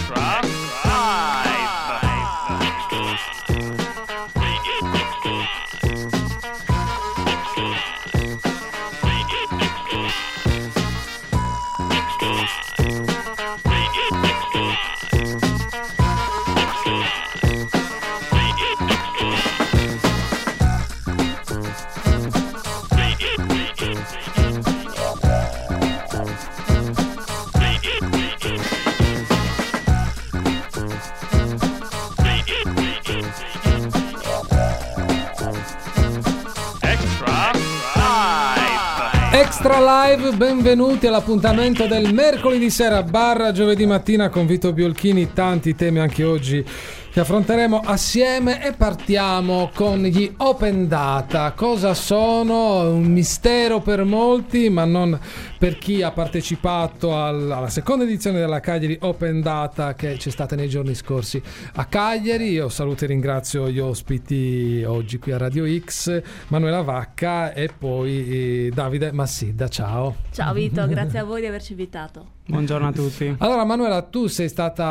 Extra Live, benvenuti all'appuntamento del mercoledì sera barra giovedì mattina con Vito Biolchini, tanti temi anche oggi che affronteremo assieme e partiamo con gli Open Data. Cosa sono? Un mistero per molti, ma non per chi ha partecipato alla seconda edizione della Cagliari Open Data che c'è stata nei giorni scorsi a Cagliari. Io saluto e ringrazio gli ospiti oggi qui a Radio X, Manuela Vacca e poi Davide Massidda. Ciao. Ciao Vito, grazie a voi di averci invitato. Buongiorno a tutti. Allora Manuela, tu sei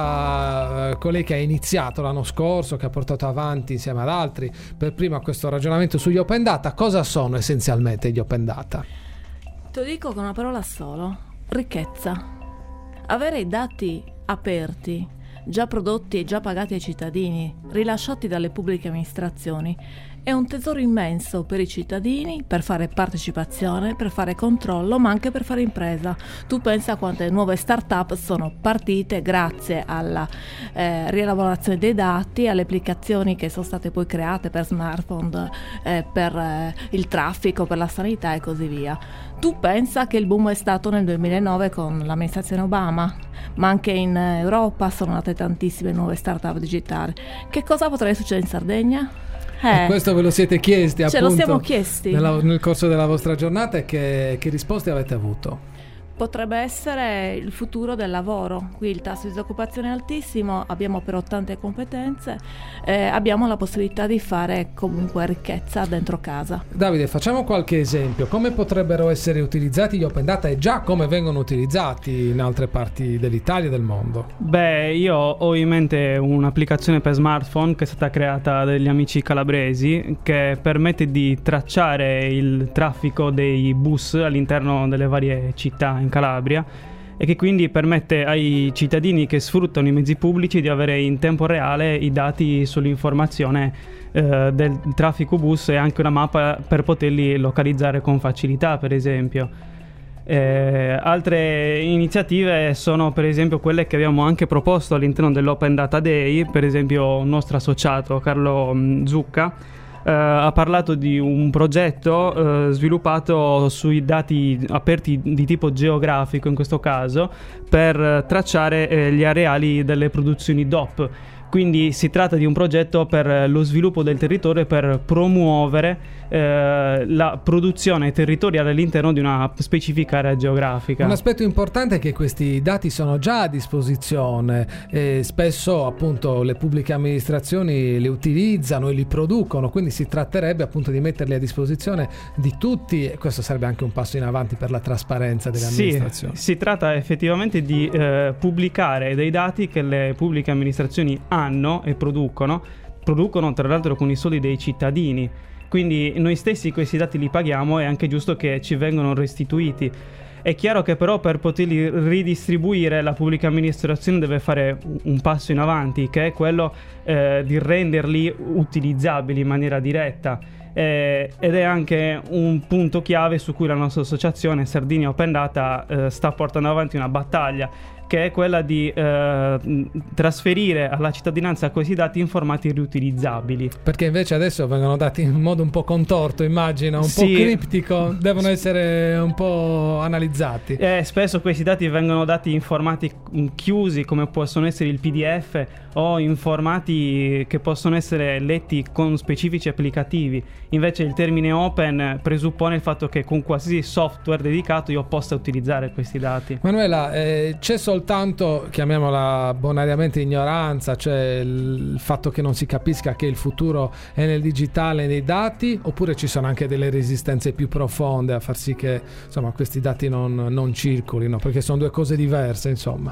stata colei che ha iniziato l'anno scorso, che ha portato avanti insieme ad altri per prima questo ragionamento sugli Open Data. Cosa sono essenzialmente gli Open Data? Te lo dico con una parola solo: ricchezza. Avere i dati aperti, già prodotti e già pagati ai cittadini, rilasciati dalle pubbliche amministrazioni, è un tesoro immenso per i cittadini, per fare partecipazione, per fare controllo, ma anche per fare impresa. Tu pensa a quante nuove start-up sono partite grazie alla rielaborazione dei dati, alle applicazioni che sono state poi create per smartphone, per il traffico, per la sanità e così via. Tu pensa che il boom è stato nel 2009 con l'amministrazione Obama, ma anche in Europa sono nate tantissime nuove start-up digitali. Che cosa potrebbe succedere in Sardegna? Questo ve lo siete chiesti, ce appunto, lo siamo chiesti nel corso della vostra giornata, e che risposte avete avuto? Potrebbe essere il futuro del lavoro. Qui il tasso di disoccupazione è altissimo, abbiamo però tante competenze, abbiamo la possibilità di fare comunque ricchezza dentro casa. Davide, facciamo qualche esempio. Come potrebbero essere utilizzati gli Open Data e già come vengono utilizzati in altre parti dell'Italia e del mondo? Beh, io ho in mente un'applicazione per smartphone che è stata creata dagli amici calabresi, che permette di tracciare il traffico dei bus all'interno delle varie città in Calabria, e che quindi permette ai cittadini che sfruttano i mezzi pubblici di avere in tempo reale i dati sull'informazione del traffico bus, e anche una mappa per poterli localizzare con facilità, per esempio. Altre iniziative sono per esempio quelle che abbiamo anche proposto all'interno dell'Open Data Day. Per esempio un nostro associato Carlo Zucca ha parlato di un progetto sviluppato sui dati aperti di tipo geografico, in questo caso, per tracciare gli areali delle produzioni DOP. Quindi si tratta di un progetto per lo sviluppo del territorio e per promuovere la produzione territoriale all'interno di una specifica area geografica. Un aspetto importante è che questi dati sono già a disposizione e spesso appunto le pubbliche amministrazioni li utilizzano e li producono, quindi si tratterebbe appunto di metterli a disposizione di tutti, e questo sarebbe anche un passo in avanti per la trasparenza delle amministrazioni. Si tratta effettivamente di pubblicare dei dati che le pubbliche amministrazioni hanno e producono tra l'altro con i soldi dei cittadini. Quindi noi stessi questi dati li paghiamo, è anche giusto che ci vengano restituiti. È chiaro che però per poterli ridistribuire la pubblica amministrazione deve fare un passo in avanti, che è quello di renderli utilizzabili in maniera diretta. Ed è anche un punto chiave su cui la nostra associazione Sardinia Open Data sta portando avanti una battaglia, che è quella di trasferire alla cittadinanza questi dati in formati riutilizzabili. Perché invece adesso vengono dati in modo un po' contorto, immagino, un po' criptico, devono essere un po' analizzati. Spesso questi dati vengono dati in formati chiusi, come possono essere il PDF, o in formati che possono essere letti con specifici applicativi. Invece il termine open presuppone il fatto che con qualsiasi software dedicato io possa utilizzare questi dati. Manuela, c'è soltanto, chiamiamola bonariamente, ignoranza, cioè il fatto che non si capisca che il futuro è nel digitale, nei dati, oppure ci sono anche delle resistenze più profonde a far sì che insomma questi dati non circolino, perché sono due cose diverse, insomma?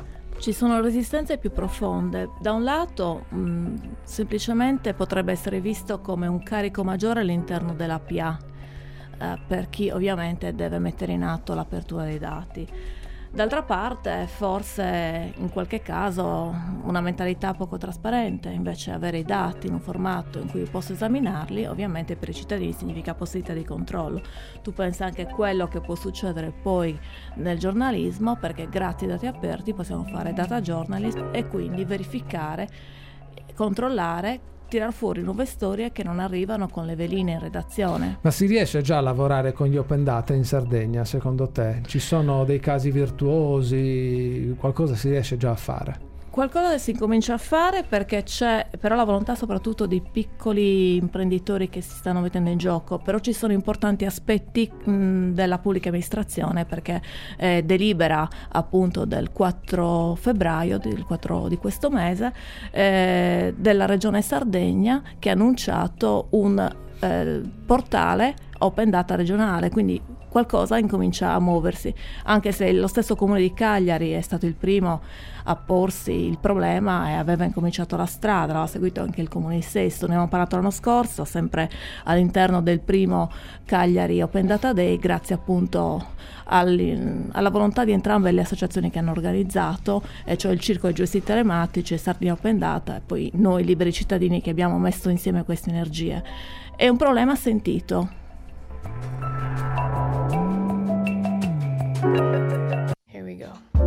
Ci sono resistenze più profonde. Da un lato, semplicemente potrebbe essere visto come un carico maggiore all'interno della PA, per chi ovviamente deve mettere in atto l'apertura dei dati. D'altra parte, forse in qualche caso una mentalità poco trasparente, invece avere i dati in un formato in cui posso esaminarli, ovviamente per i cittadini significa possibilità di controllo. Tu pensa anche a quello che può succedere poi nel giornalismo, perché grazie ai dati aperti possiamo fare data journalism e quindi verificare, controllare, tirar fuori nuove storie che non arrivano con le veline in redazione. Ma si riesce già a lavorare con gli open data in Sardegna, secondo te? Ci sono dei casi virtuosi? Qualcosa si riesce già a fare? Qualcosa si comincia a fare, perché c'è però la volontà soprattutto di piccoli imprenditori che si stanno mettendo in gioco, però ci sono importanti aspetti della pubblica amministrazione, perché delibera appunto del 4 febbraio, del 4 di questo mese, della Regione Sardegna, che ha annunciato un portale open data regionale, quindi qualcosa incomincia a muoversi, anche se lo stesso comune di Cagliari è stato il primo a porsi il problema e aveva incominciato la strada, l'ha seguito anche il comune di Sesto. Ne abbiamo parlato l'anno scorso, sempre all'interno del primo Cagliari Open Data Day, grazie appunto alla volontà di entrambe le associazioni che hanno organizzato, cioè il Circolo dei Giuristi Telematici e Sardegna Open Data, e poi noi liberi cittadini che abbiamo messo insieme queste energie. È un problema sentito. Here we go.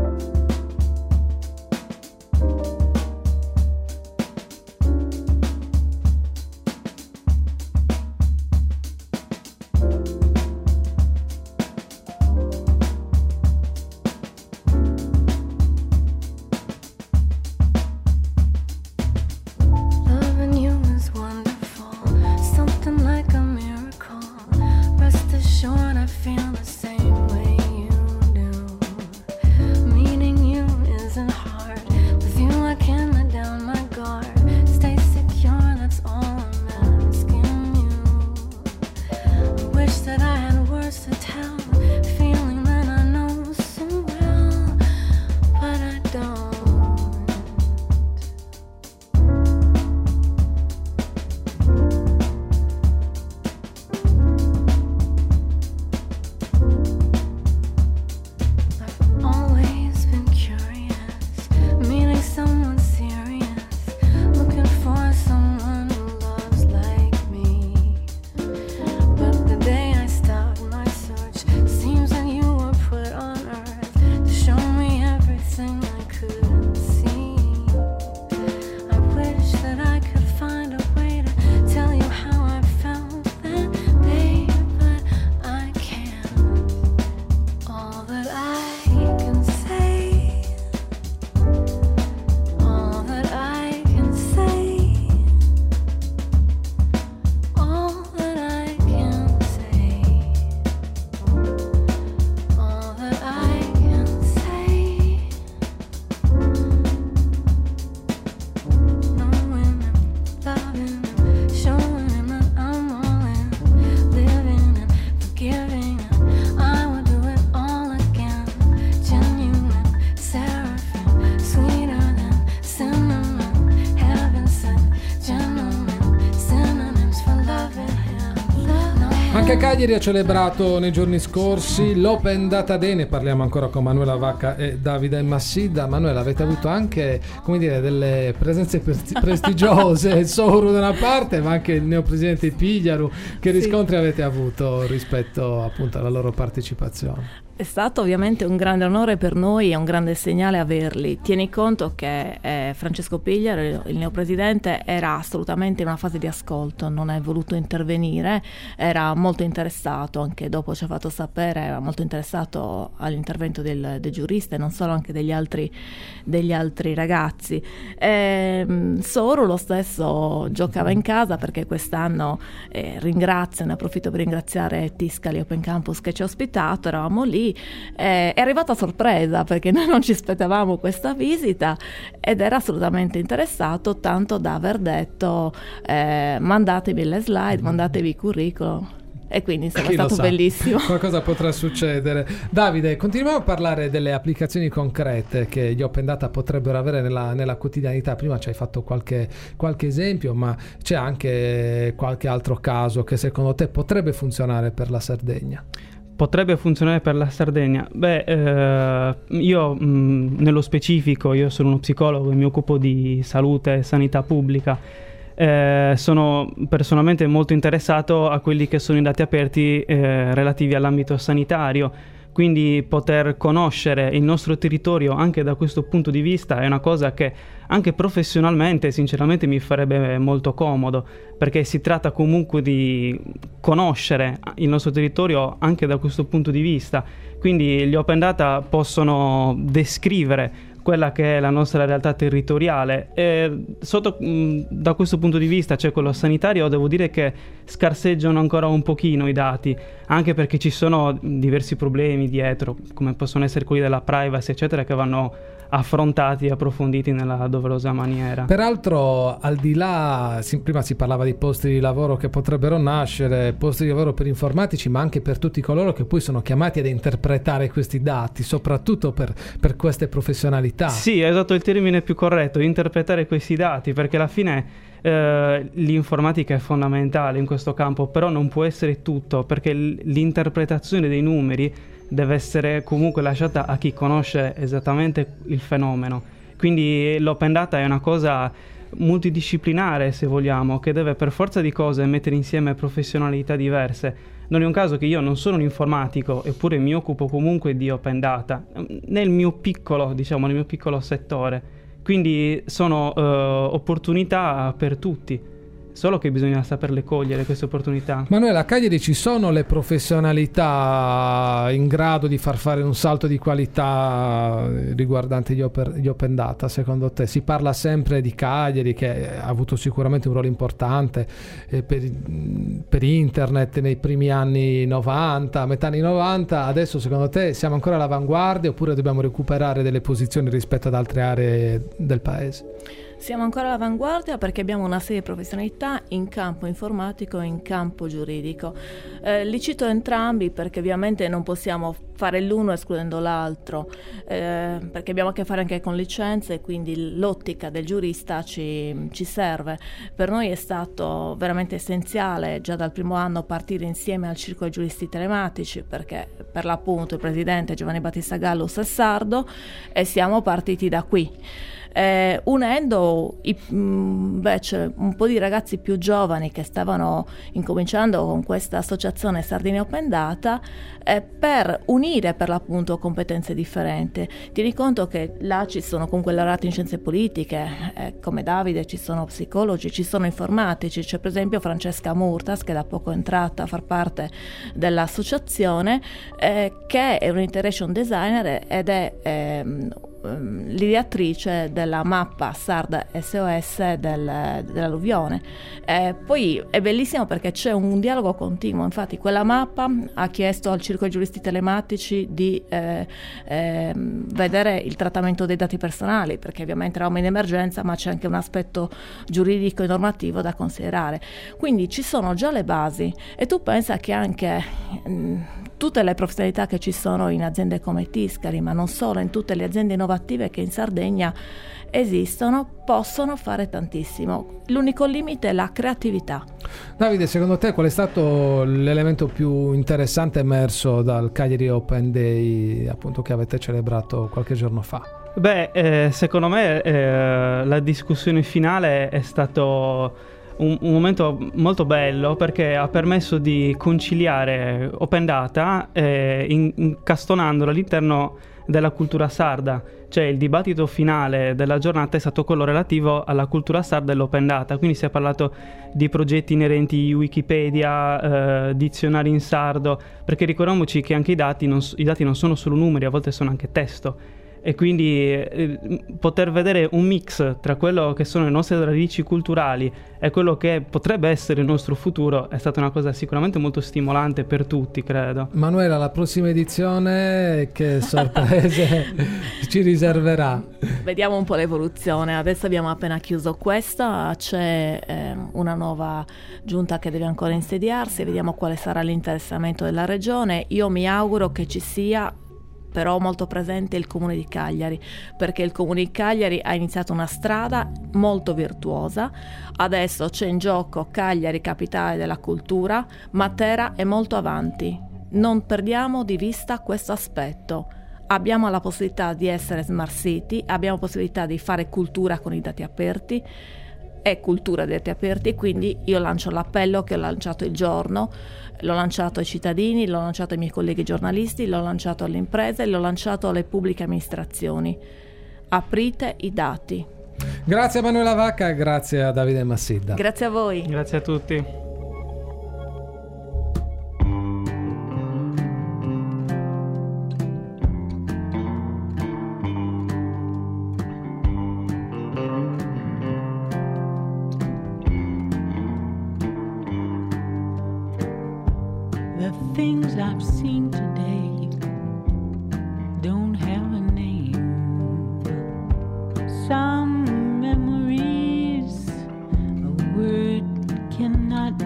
Anche Cagliari ha celebrato nei giorni scorsi l'Open Data Day, ne parliamo ancora con Manuela Vacca e Davide Massidda. Manuela, avete avuto anche, come dire, delle presenze prestigiose, il Soru da una parte, ma anche il neopresidente Pigliaru. Che riscontri avete avuto rispetto appunto alla loro partecipazione? È stato ovviamente un grande onore per noi e un grande segnale averli. Tieni conto che Francesco Pigliaru, il neopresidente, era assolutamente in una fase di ascolto, non è voluto intervenire, era molto interessato, anche dopo ci ha fatto sapere, era molto interessato all'intervento del giurista e non solo, anche degli altri ragazzi. Soru lo stesso giocava in casa, perché quest'anno ne approfitto per ringraziare Tiscali Open Campus che ci ha ospitato, eravamo lì. È arrivata a sorpresa, perché noi non ci aspettavamo questa visita, ed era assolutamente interessato, tanto da aver detto mandatevi le slide, mandatevi il curriculum. E quindi insomma, è Chi lo stato sa, bellissimo. qualcosa potrà succedere. Davide, continuiamo a parlare delle applicazioni concrete che gli open data potrebbero avere nella quotidianità. Prima ci hai fatto qualche esempio, ma c'è anche qualche altro caso che secondo te potrebbe funzionare per la Sardegna? Potrebbe funzionare per la Sardegna? Io nello specifico, io sono uno psicologo e mi occupo di salute e sanità pubblica. Sono personalmente molto interessato a quelli che sono i dati aperti relativi all'ambito sanitario, quindi poter conoscere il nostro territorio anche da questo punto di vista è una cosa che anche professionalmente sinceramente mi farebbe molto comodo, perché si tratta comunque di conoscere il nostro territorio anche da questo punto di vista. Quindi gli open data possono descrivere quella che è la nostra realtà territoriale e da questo punto di vista, cioè quello sanitario, devo dire che scarseggiano ancora un pochino i dati, anche perché ci sono diversi problemi dietro, come possono essere quelli della privacy eccetera, che vanno affrontati e approfonditi nella doverosa maniera. Peraltro, al di là, prima si parlava di posti di lavoro che potrebbero nascere, posti di lavoro per informatici, ma anche per tutti coloro che poi sono chiamati ad interpretare questi dati, soprattutto per queste professionalità. Sì, è esatto il termine più corretto, interpretare questi dati, perché alla fine l'informatica è fondamentale in questo campo, però non può essere tutto, perché l'interpretazione dei numeri deve essere comunque lasciata a chi conosce esattamente il fenomeno. Quindi l'open data è una cosa multidisciplinare, se vogliamo, che deve per forza di cose mettere insieme professionalità diverse. Non è un caso che io non sono un informatico, eppure mi occupo comunque di open data nel mio piccolo settore. Quindi sono opportunità per tutti. Solo che bisogna saperle cogliere queste opportunità. Manuela, a Cagliari ci sono le professionalità in grado di far fare un salto di qualità riguardante gli open data, secondo te? Si parla sempre di Cagliari, che ha avuto sicuramente un ruolo importante per internet nei primi anni 90, metà anni 90. Adesso secondo te siamo ancora all'avanguardia oppure dobbiamo recuperare delle posizioni rispetto ad altre aree del paese? Siamo ancora all'avanguardia perché abbiamo una serie di professionalità in campo informatico e in campo giuridico. Li cito entrambi perché ovviamente non possiamo fare l'uno escludendo l'altro, perché abbiamo a che fare anche con licenze e quindi l'ottica del giurista ci serve. Per noi è stato veramente essenziale già dal primo anno partire insieme al Circolo dei Giuristi Telematici, perché per l'appunto il presidente Giovanni Battista Gallus è sardo e siamo partiti da qui. Unendo invece un po' di ragazzi più giovani che stavano incominciando con questa associazione Sardegna Open Data per unire per l'appunto competenze differenti. Tieni conto che là ci sono comunque laureati in scienze politiche, come Davide, ci sono psicologi, ci sono informatici, c'è per esempio Francesca Murtas che da poco è entrata a far parte dell'associazione, che è un interaction designer ed è l'ideatrice della mappa Sarda SOS dell'alluvione. Poi è bellissimo perché c'è un dialogo continuo, infatti quella mappa ha chiesto al Circolo dei Giuristi Telematici di vedere il trattamento dei dati personali, perché ovviamente eravamo in emergenza ma c'è anche un aspetto giuridico e normativo da considerare, quindi ci sono già le basi e tu pensa che anche tutte le professionalità che ci sono in aziende come Tiscali, ma non solo, in tutte le aziende innovative che in Sardegna esistono, possono fare tantissimo. L'unico limite è la creatività. Davide, secondo te qual è stato l'elemento più interessante emerso dal Cagliari Open Day, appunto, che avete celebrato qualche giorno fa? Secondo me la discussione finale è stato un momento molto bello, perché ha permesso di conciliare open data incastonandolo all'interno della cultura sarda. Cioè il dibattito finale della giornata è stato quello relativo alla cultura sarda e l'open data, quindi si è parlato di progetti inerenti a Wikipedia, dizionari in sardo, perché ricordiamoci che anche i dati non sono solo numeri, a volte sono anche testo. e quindi poter vedere un mix tra quello che sono le nostre radici culturali e quello che potrebbe essere il nostro futuro è stata una cosa sicuramente molto stimolante per tutti, credo. Manuela, la prossima edizione che sorprese ci riserverà? Vediamo un po' l'evoluzione. Adesso abbiamo appena chiuso questa, c'è una nuova giunta che deve ancora insediarsi, vediamo quale sarà l'interessamento della regione. Io mi auguro che ci sia però molto presente il Comune di Cagliari, perché il Comune di Cagliari ha iniziato una strada molto virtuosa. Adesso c'è in gioco Cagliari, capitale della cultura. Matera è molto avanti, non perdiamo di vista questo aspetto. Abbiamo la possibilità di essere Smart City, abbiamo la possibilità di fare cultura con i dati aperti e cultura dei dati aperti, quindi io lancio l'appello che ho lanciato il giorno, l'ho lanciato ai cittadini, l'ho lanciato ai miei colleghi giornalisti, l'ho lanciato alle imprese, l'ho lanciato alle pubbliche amministrazioni. Aprite i dati. Grazie a Manuela Vacca e grazie a Davide Massidda. Grazie a voi. Grazie a tutti. The things I've seen today don't have a name. Some memories a word cannot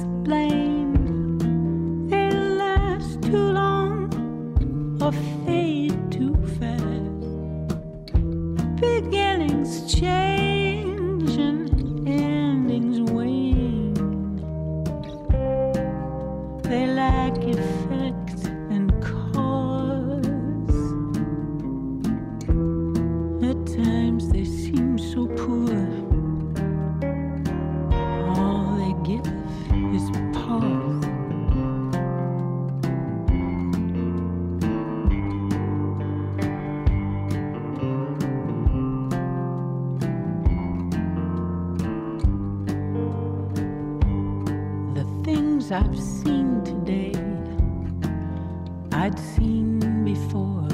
explain. They last too long or fade too fast. Beginnings change and endings wane. They lack effect and cause. At times they seem so poor. All they give is pause. The things I've seen today I'd seen before,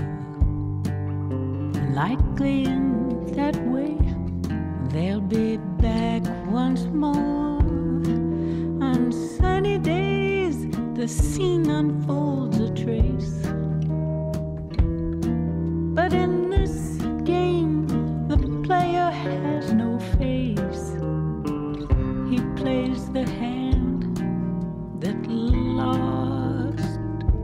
likely in that way they'll be back once more. On sunny days the scene unfolds a trace, but in this game the player has no face. He plays the hand that lost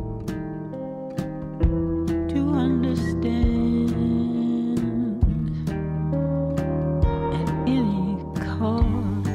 to understand at any cost.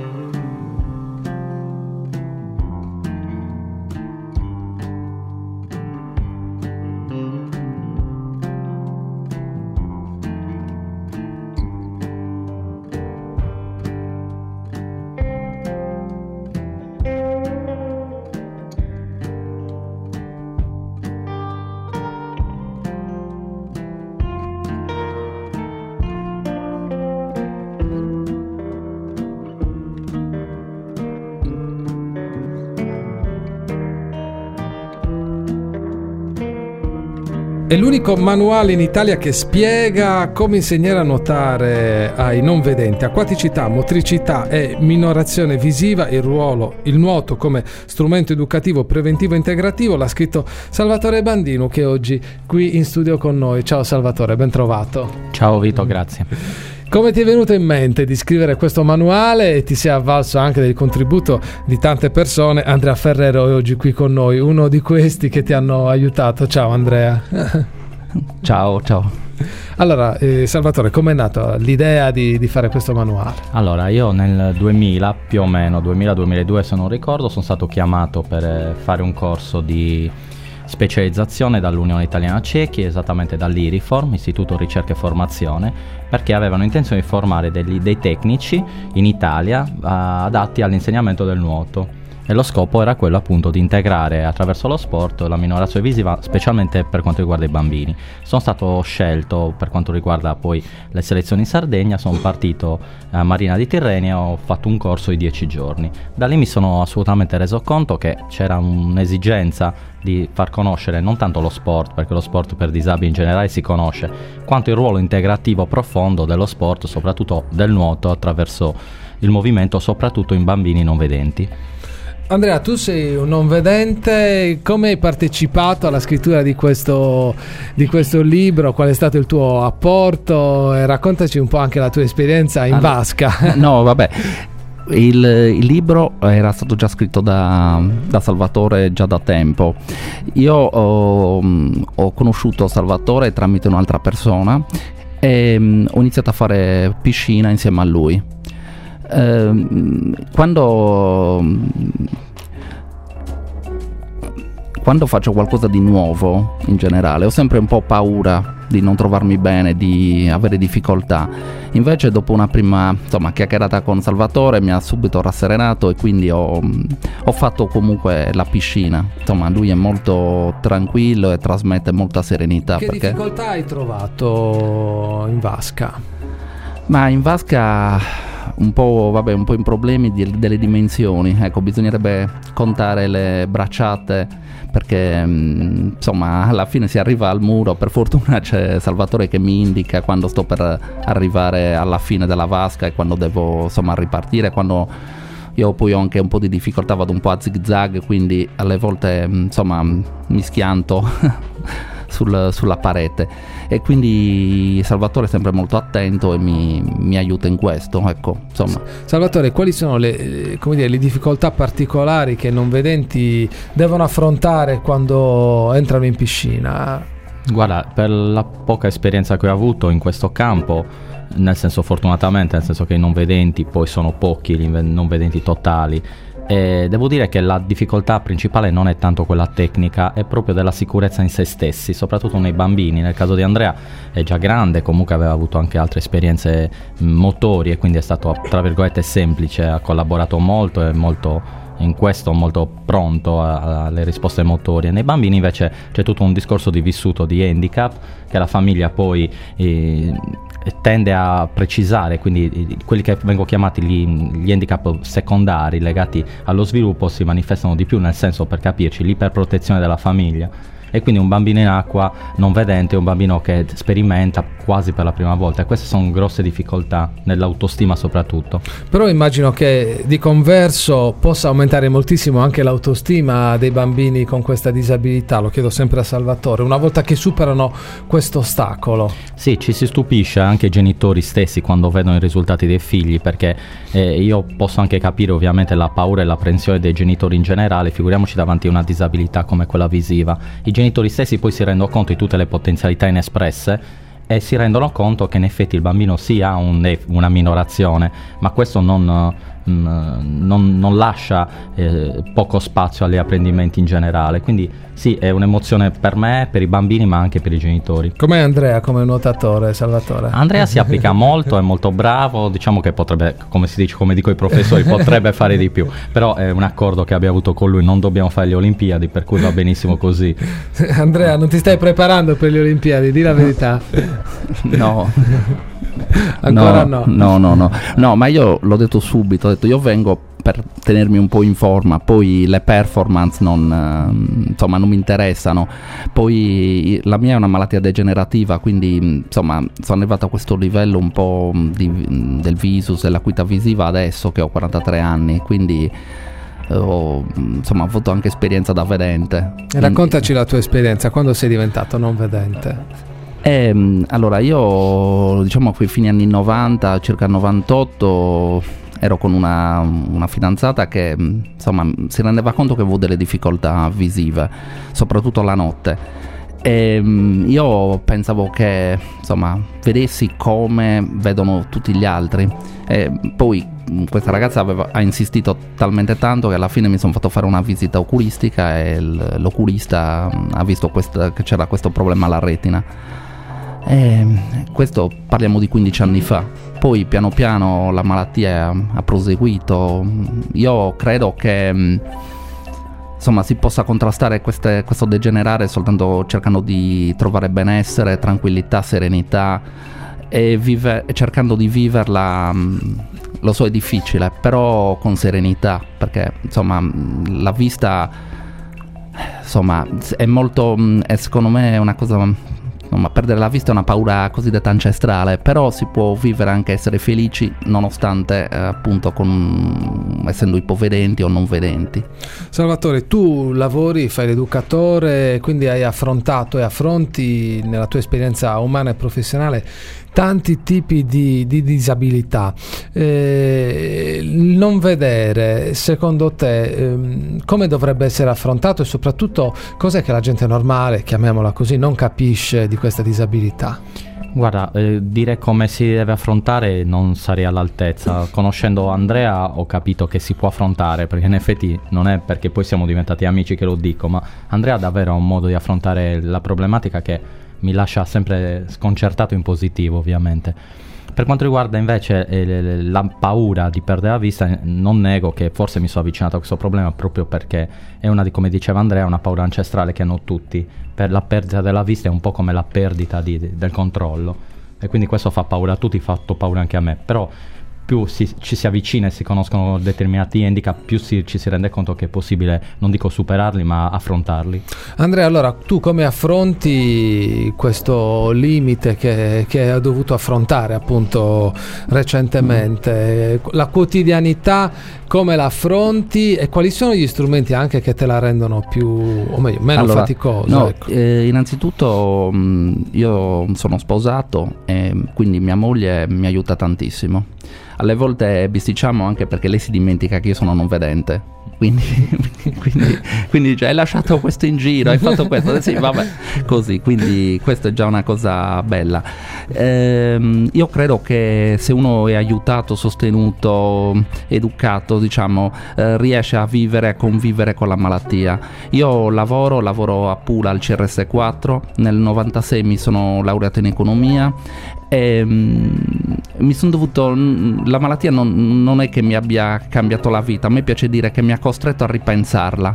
È l'unico manuale in Italia che spiega come insegnare a nuotare ai non vedenti. Acquaticità, motricità e minorazione visiva, il nuoto come strumento educativo preventivo e integrativo. L'ha scritto Salvatore Bandino, che è oggi qui in studio con noi. Ciao Salvatore, ben trovato. Ciao Vito, grazie. Come ti è venuto in mente di scrivere questo manuale e ti sei avvalso anche del contributo di tante persone? Andrea Ferrero è oggi qui con noi, uno di questi che ti hanno aiutato. Ciao Andrea. Ciao. Allora, Salvatore, com'è nata l'idea di fare questo manuale? Allora, io nel 2000, più o meno, 2000-2002 se non ricordo, sono stato chiamato per fare un corso di specializzazione dall'Unione Italiana Ciechi, esattamente dall'IRIFORM, Istituto Ricerca e Formazione, perché avevano intenzione di formare dei tecnici in Italia adatti all'insegnamento del nuoto. e lo scopo era quello appunto di integrare attraverso lo sport la minorazione visiva, specialmente per quanto riguarda i bambini. Sono stato scelto per quanto riguarda poi le selezioni in Sardegna, sono partito a Marina di Tirrenia e ho fatto un corso di 10 giorni. Da lì mi sono assolutamente reso conto che c'era un'esigenza di far conoscere non tanto lo sport, perché lo sport per disabili in generale si conosce, quanto il ruolo integrativo profondo dello sport, soprattutto del nuoto, attraverso il movimento, soprattutto in bambini non vedenti. Andrea, tu sei un non vedente, come hai partecipato alla scrittura di questo libro? Qual è stato il tuo apporto? E raccontaci un po' anche la tua esperienza in vasca. No, vabbè, il libro era stato già scritto da Salvatore già da tempo. Io ho conosciuto Salvatore tramite un'altra persona e ho iniziato a fare piscina insieme a lui. Quando faccio qualcosa di nuovo in generale ho sempre un po' paura di non trovarmi bene, di avere difficoltà. Invece dopo una prima chiacchierata con Salvatore mi ha subito rasserenato e quindi ho fatto comunque la piscina. Insomma, lui è molto tranquillo e trasmette molta serenità. Che difficoltà hai trovato in vasca? Ma in vasca un po' in problemi delle dimensioni. Ecco, bisognerebbe contare le bracciate perché alla fine si arriva al muro. Per fortuna c'è Salvatore che mi indica quando sto per arrivare alla fine della vasca e quando devo ripartire. Quando io poi ho anche un po' di difficoltà, vado un po' a zig-zag, quindi alle volte mi schianto sulla parete, e quindi Salvatore è sempre molto attento e mi aiuta in questo, ecco, insomma. Salvatore, quali sono le difficoltà particolari che i non vedenti devono affrontare quando entrano in piscina? Guarda, per la poca esperienza che ho avuto in questo campo, nel senso fortunatamente, nel senso che i non vedenti poi sono pochi, gli non vedenti totali, e devo dire che la difficoltà principale non è tanto quella tecnica, è proprio della sicurezza in se stessi, soprattutto nei bambini. Nel caso di Andrea è già grande, comunque aveva avuto anche altre esperienze motori e quindi è stato tra virgolette semplice, ha collaborato molto e molto in questo molto pronto alle risposte motorie. Nei bambini invece c'è tutto un discorso di vissuto di handicap che la famiglia poi tende a precisare, quindi quelli che vengono chiamati gli handicap secondari legati allo sviluppo si manifestano di più, nel senso, per capirci, l'iperprotezione della famiglia. E quindi un bambino in acqua non vedente è un bambino che sperimenta quasi per la prima volta, e queste sono grosse difficoltà nell'autostima soprattutto. Però immagino che di converso possa aumentare moltissimo anche l'autostima dei bambini con questa disabilità. Lo chiedo sempre a Salvatore, una volta che superano questo ostacolo. Sì, ci si stupisce anche i genitori stessi quando vedono i risultati dei figli, perché io posso anche capire ovviamente la paura e l'apprensione dei genitori in generale, figuriamoci davanti a una disabilità come quella visiva. I genitori stessi poi si rendono conto di tutte le potenzialità inespresse e si rendono conto che in effetti il bambino sì ha una minorazione, ma questo non lascia poco spazio agli apprendimenti in generale. Quindi sì, è un'emozione per me, per i bambini, ma anche per i genitori. Com'è Andrea come nuotatore, Salvatore? Andrea si applica molto, è molto bravo, diciamo che potrebbe, come dico i professori, potrebbe fare di più, però è un accordo che abbiamo avuto con lui, non dobbiamo fare le Olimpiadi, per cui va benissimo così. Andrea, non ti stai preparando per le Olimpiadi, di la verità. No. Ancora no. No, ma io l'ho detto subito, ho detto io vengo per tenermi un po' in forma, poi le performance non mi interessano. Poi la mia è una malattia degenerativa, quindi sono arrivato a questo livello un po' del visus, dell'acuità visiva adesso che ho 43 anni, quindi ho avuto anche esperienza da vedente. Raccontaci la tua esperienza, quando sei diventato non vedente? Allora io a quei fini anni 90, circa 98, ero con una fidanzata che si rendeva conto che avevo delle difficoltà visive, soprattutto la notte, e io pensavo che vedessi come vedono tutti gli altri, e poi questa ragazza ha insistito talmente tanto che alla fine mi sono fatto fare una visita oculistica e l'oculista ha visto che c'era questo problema alla retina. Questo parliamo di 15 anni fa. poi piano piano la malattia ha proseguito. Io credo che insomma si possa contrastare questo degenerare soltanto cercando di trovare benessere, tranquillità, serenità e cercando di viverla. Lo so, è difficile, però con serenità, perché insomma la vista insomma è molto, secondo me è una cosa, insomma, perdere la vista è una paura cosiddetta ancestrale, però si può vivere anche essere felici nonostante appunto essendo ipovedenti o non vedenti. Salvatore, tu lavori, fai l'educatore, quindi hai affrontato e affronti nella tua esperienza umana e professionale tanti tipi di disabilità. Non vedere, secondo te, come dovrebbe essere affrontato e soprattutto cos'è che la gente normale, chiamiamola così, non capisce di questa disabilità? Guarda, dire come si deve affrontare non sarei all'altezza. Conoscendo Andrea ho capito che si può affrontare, perché in effetti non è perché poi siamo diventati amici che lo dico, ma Andrea ha davvero un modo di affrontare la problematica che mi lascia sempre sconcertato in positivo, ovviamente. Per quanto riguarda invece la paura di perdere la vista, non nego che forse mi sono avvicinato a questo problema proprio perché è come diceva Andrea, una paura ancestrale che hanno tutti. Per la perdita della vista è un po' come la perdita del controllo, e quindi questo fa paura a tutti, ha fatto paura anche a me. Però più ci si avvicina e si conoscono determinati handicap, più ci si rende conto che è possibile, non dico superarli, ma affrontarli. Andrea, allora tu come affronti questo limite che hai dovuto affrontare appunto recentemente? La quotidianità come la affronti e quali sono gli strumenti anche che te la rendono più, o meglio, meno faticosa? No, ecco. Innanzitutto io sono sposato e quindi mia moglie mi aiuta tantissimo. Alle volte bisticciamo anche perché lei si dimentica che io sono non vedente, quindi dice: hai lasciato questo in giro, hai fatto questo, sì, vabbè, così, quindi questa è già una cosa bella. Io credo che se uno è aiutato, sostenuto, educato, diciamo, riesce a vivere, a convivere con la malattia. Io lavoro a Pula al CRS4, nel 96 mi sono laureato in economia e mi sono dovuto, la malattia non è che mi abbia cambiato la vita, a me piace dire che mi ha costretto a ripensarla.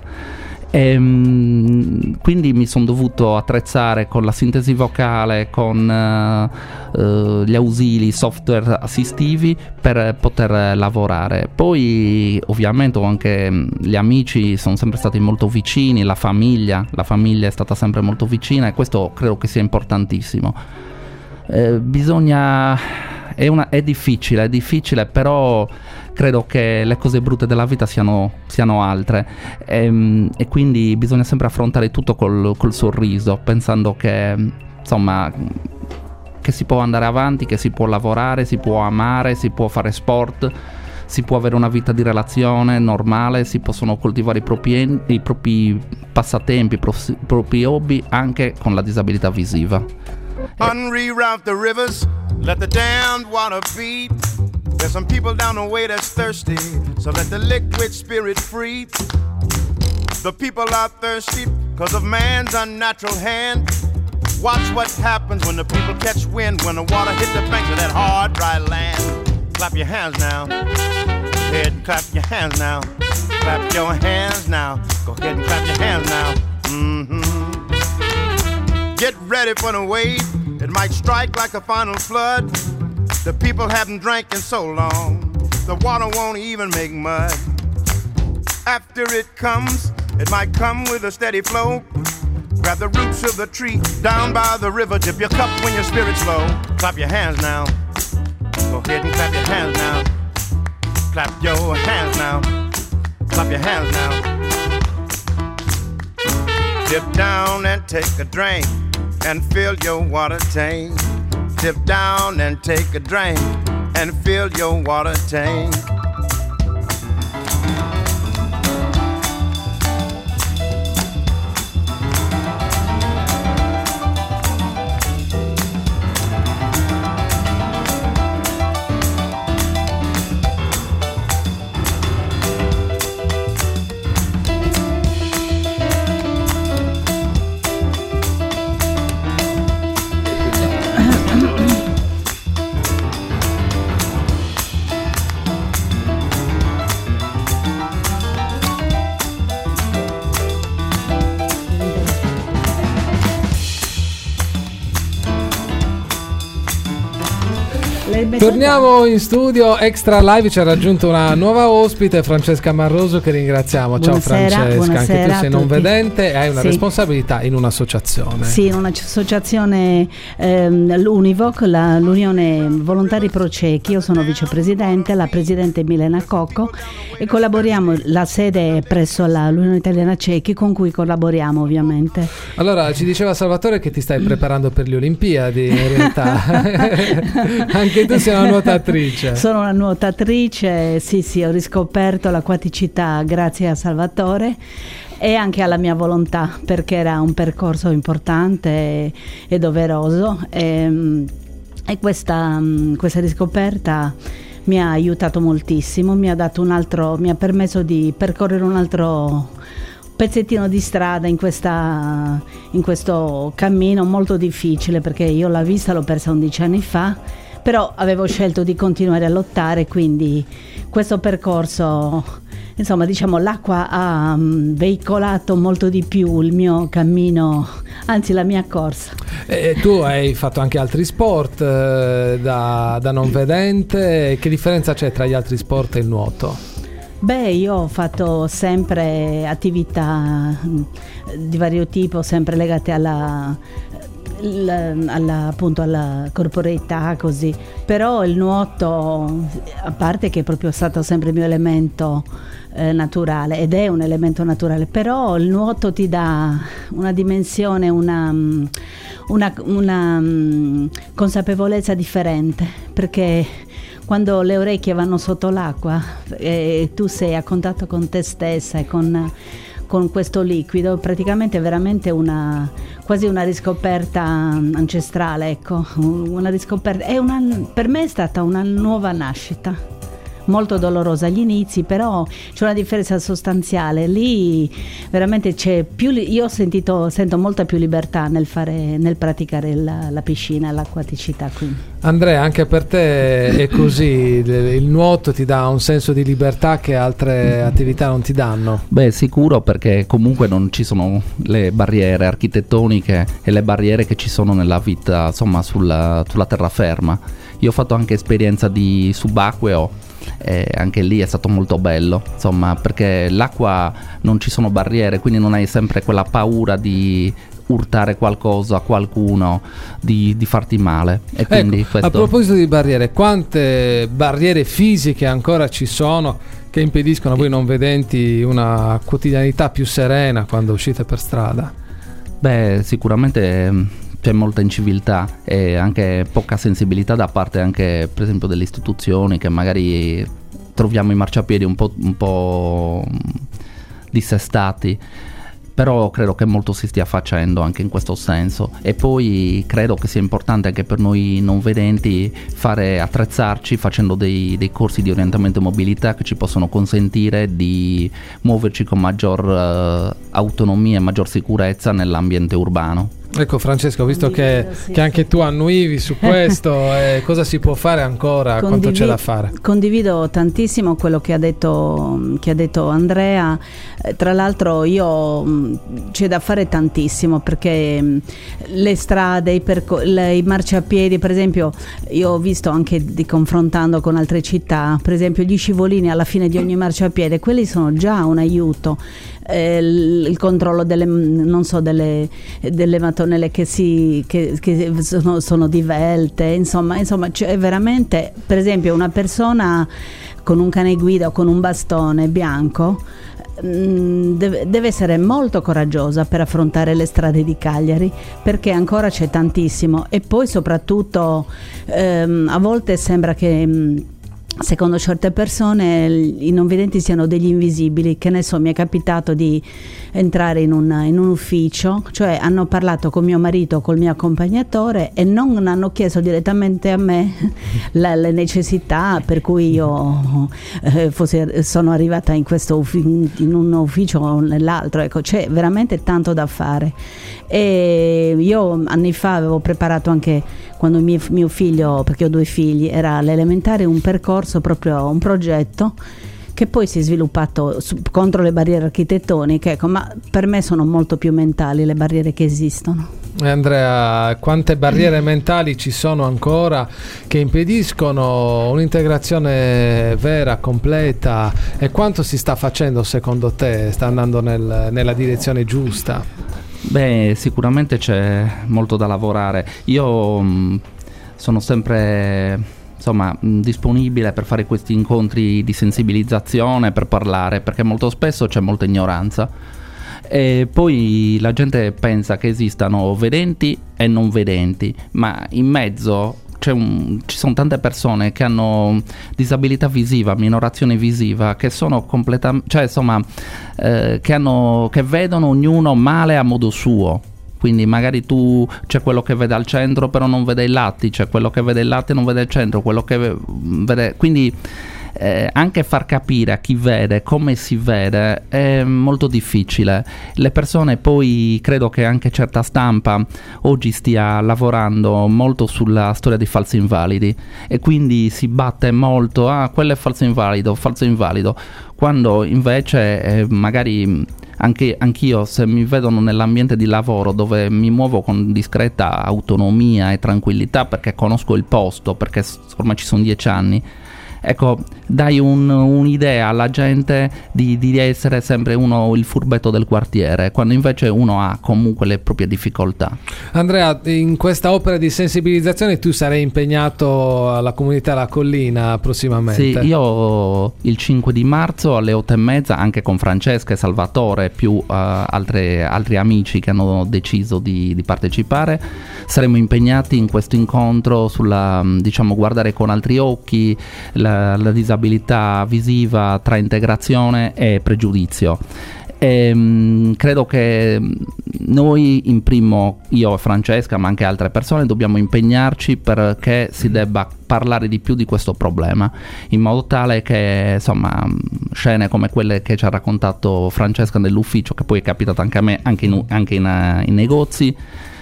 Quindi mi sono dovuto attrezzare con la sintesi vocale, con gli ausili, software assistivi per poter lavorare. Poi ovviamente anche gli amici sono sempre stati molto vicini, la famiglia è stata sempre molto vicina e questo credo che sia importantissimo. È difficile, però credo che le cose brutte della vita siano altre e quindi bisogna sempre affrontare tutto col sorriso, pensando che insomma che si può andare avanti, che si può lavorare, si può amare, si può fare sport, si può avere una vita di relazione normale, si possono coltivare i propri passatempi, i propri hobby anche con la disabilità visiva. Unreroute the rivers, let the damned water beat. There's some people down the way that's thirsty, so let the liquid spirit free. The people are thirsty because of man's unnatural hand. Watch what happens when the people catch wind, when the water hits the banks of that hard, dry land. Clap your hands now. Go ahead and clap your hands now. Clap your hands now. Go ahead and clap your hands now. Get ready for the wave. It might strike like a final flood. The people haven't drank in so long, the water won't even make mud. After it comes, it might come with a steady flow. Grab the roots of the tree down by the river. Dip your cup when your spirit's low. Clap your hands now. Go ahead and clap your hands now. Clap your hands now. Clap your hands now. Dip down and take a drink and fill your water tank. Dip down and take a drink and fill your water tank. Torniamo in studio Extra Live, ci ha raggiunto una nuova ospite, Francesca Marroso, che ringraziamo. Ciao Francesca, buonasera, anche tu sei non tutti. vedente e hai una Sì. responsabilità in un'associazione. Sì, in un'associazione, l'Univoc, l'Unione Volontari Pro Ciechi. Io sono vicepresidente, la presidente è Milena Cocco e collaboriamo, la sede è presso l'Unione Italiana Ciechi, con cui collaboriamo ovviamente. Allora, ci diceva Salvatore che ti stai preparando per le Olimpiadi, in realtà. Anche tu sei una nuotatrice. Sono una nuotatrice, sì, ho riscoperto l'acquaticità grazie a Salvatore e anche alla mia volontà, perché era un percorso importante e doveroso e questa riscoperta mi ha aiutato moltissimo, mi ha permesso di percorrere un altro pezzettino di strada in questo cammino molto difficile, perché io la vista l'ho persa 11 anni fa, però avevo scelto di continuare a lottare, quindi questo percorso, insomma, diciamo, l'acqua ha veicolato molto di più il mio cammino, anzi la mia corsa. Tu hai fatto anche altri sport da non vedente, che differenza c'è tra gli altri sport e il nuoto? Beh, io ho fatto sempre attività di vario tipo, sempre legate appunto alla corporeità, così. Però il nuoto, a parte che è proprio stato sempre il mio elemento naturale, ed è un elemento naturale, però il nuoto ti dà una dimensione, una consapevolezza differente, perché quando le orecchie vanno sotto l'acqua e tu sei a contatto con te stessa e con questo liquido, praticamente è veramente quasi una riscoperta ancestrale, ecco, una riscoperta, per me è stata una nuova nascita. Molto dolorosa agli inizi, però c'è una differenza sostanziale. Lì veramente c'è più, io sento molta più libertà nel praticare la piscina, l'acquaticità. Quindi. Andrea, anche per te è così? Il nuoto ti dà un senso di libertà che altre attività non ti danno? Beh, sicuro, perché comunque non ci sono le barriere architettoniche e le barriere che ci sono nella vita, insomma, sulla terraferma. Io ho fatto anche esperienza di subacqueo. Anche lì è stato molto bello, insomma, perché l'acqua non ci sono barriere, quindi non hai sempre quella paura di urtare qualcosa a qualcuno, di farti male. E quindi ecco, questo... A proposito di barriere, quante barriere fisiche ancora ci sono che impediscono a voi non vedenti una quotidianità più serena quando uscite per strada? Beh, sicuramente c'è molta inciviltà e anche poca sensibilità da parte anche, per esempio, delle istituzioni, che magari troviamo i marciapiedi un po' dissestati, però credo che molto si stia facendo anche in questo senso. E poi credo che sia importante anche per noi non vedenti attrezzarci facendo dei corsi di orientamento e mobilità che ci possono consentire di muoverci con maggior autonomia e maggior sicurezza nell'ambiente urbano. Ecco Francesco, visto che anche tu annuivi su questo, cosa si può fare ancora? Quanto c'è da fare? Condivido tantissimo quello che ha detto Andrea. Tra l'altro c'è da fare tantissimo, perché le strade, i marciapiedi, per esempio, io ho visto anche confrontando con altre città, per esempio gli scivolini alla fine di ogni marciapiede, quelli sono già un aiuto. Il controllo delle mattonelle che sono divelte, insomma c'è veramente, per esempio, una persona con un cane guida o con un bastone bianco deve essere molto coraggiosa per affrontare le strade di Cagliari, perché ancora c'è tantissimo. E poi soprattutto a volte sembra che secondo certe persone i non vedenti siano degli invisibili. Che ne so, mi è capitato di entrare in un ufficio, cioè hanno parlato con mio marito, col mio accompagnatore, e non hanno chiesto direttamente a me le necessità per cui io sono arrivata in un ufficio o nell'altro. Ecco, c'è veramente tanto da fare. E io anni fa avevo preparato, anche quando mio figlio, perché ho 2 figli, era all'elementare, un percorso, proprio un progetto che poi si è sviluppato contro le barriere architettoniche, ecco, ma per me sono molto più mentali le barriere che esistono. Andrea, quante barriere mentali ci sono ancora che impediscono un'integrazione vera, completa, e quanto si sta facendo secondo te? Sta andando nella direzione giusta? Beh, sicuramente c'è molto da lavorare. Io sono sempre disponibile per fare questi incontri di sensibilizzazione, per parlare, perché molto spesso c'è molta ignoranza e poi la gente pensa che esistano vedenti e non vedenti, ma in mezzo ci sono tante persone che hanno disabilità visiva, minorazione visiva, che sono completamente, che vedono ognuno male a modo suo. Quindi magari c'è quello che vede al centro però non vede i lati, c'è quello che vede il latte e non vede il centro, quello che vede, quindi anche far capire a chi vede come si vede è molto difficile. Le persone, poi credo che anche certa stampa oggi stia lavorando molto sulla storia dei falsi invalidi e quindi si batte molto, quello è falso invalido, quando invece magari anch'io, se mi vedono nell'ambiente di lavoro dove mi muovo con discreta autonomia e tranquillità perché conosco il posto, perché ormai ci sono 10 anni, ecco, dai un'idea alla gente di essere sempre uno il furbetto del quartiere, quando invece uno ha comunque le proprie difficoltà. Andrea, in questa opera di sensibilizzazione tu sarai impegnato alla comunità La Collina prossimamente? Sì, io il 5 di marzo alle 8:30, anche con Francesca e Salvatore più altri amici che hanno deciso di partecipare, saremo impegnati in questo incontro sulla, guardare con altri occhi la disabilità visiva tra integrazione e pregiudizio. Credo che noi io e Francesca, ma anche altre persone, dobbiamo impegnarci perché si debba parlare di più di questo problema, in modo tale che scene come quelle che ci ha raccontato Francesca nell'ufficio, che poi è capitato anche a me, anche in negozi,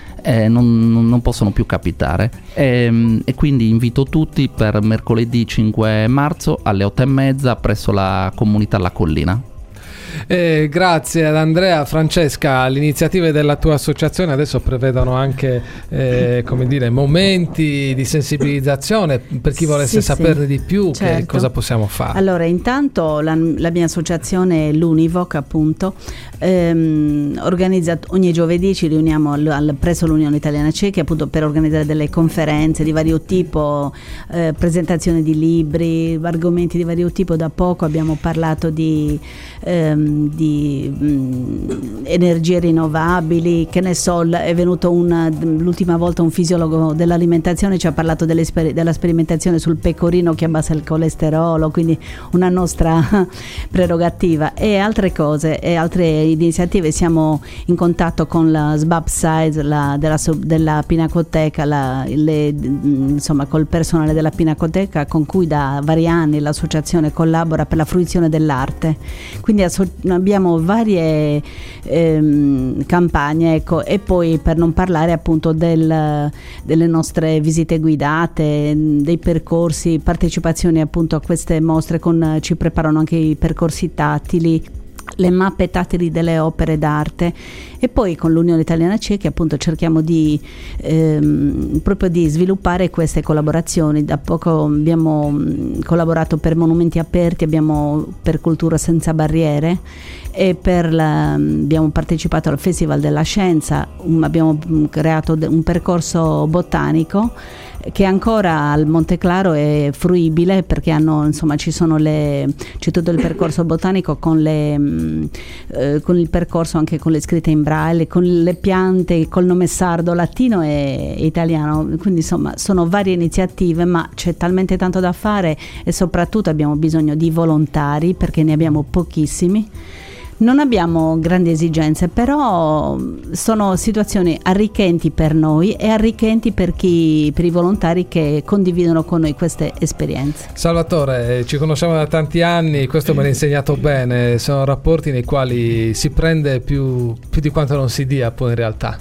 non possono più capitare, e quindi invito tutti per mercoledì 5 marzo alle 8:30 presso la comunità La Collina. Grazie ad Andrea. Francesca, le iniziative della tua associazione adesso prevedono anche momenti di sensibilizzazione per chi volesse saperne di più, certo. Che cosa possiamo fare? Allora, intanto la mia associazione, l'Univoc, appunto, organizza ogni giovedì, ci riuniamo presso l'Unione Italiana Ciechi, appunto, per organizzare delle conferenze di vario tipo, presentazione di libri, argomenti di vario tipo. Da poco abbiamo parlato di energie rinnovabili, che ne so, è venuto l'ultima volta un fisiologo dell'alimentazione, ci ha parlato della sperimentazione sul pecorino che abbassa il colesterolo, quindi una nostra prerogativa, e altre cose e altre iniziative. Siamo in contatto con la SBAPSIDE della Pinacoteca, col personale della Pinacoteca, con cui da vari anni l'associazione collabora per la fruizione dell'arte, quindi abbiamo varie campagne, ecco. E poi, per non parlare appunto delle nostre visite guidate, dei percorsi, partecipazioni appunto a queste mostre, ci preparano anche i percorsi tattili, le mappe tattili delle opere d'arte, e poi con l'Unione Italiana Ciechi appunto cerchiamo proprio di sviluppare queste collaborazioni. Da poco abbiamo collaborato per Monumenti Aperti, per Cultura Senza Barriere, e abbiamo partecipato al Festival della Scienza, abbiamo creato un percorso botanico che ancora al Monte Claro è fruibile, perché c'è tutto il percorso botanico con il percorso anche con le scritte in braille, con le piante, col nome sardo, latino e italiano. Quindi sono varie iniziative, ma c'è talmente tanto da fare, e soprattutto abbiamo bisogno di volontari, perché ne abbiamo pochissimi. Non abbiamo grandi esigenze, però sono situazioni arricchenti per noi e arricchenti per i volontari che condividono con noi queste esperienze. Salvatore, ci conosciamo da tanti anni, questo me l'hai insegnato bene, sono rapporti nei quali si prende più di quanto non si dia poi in realtà.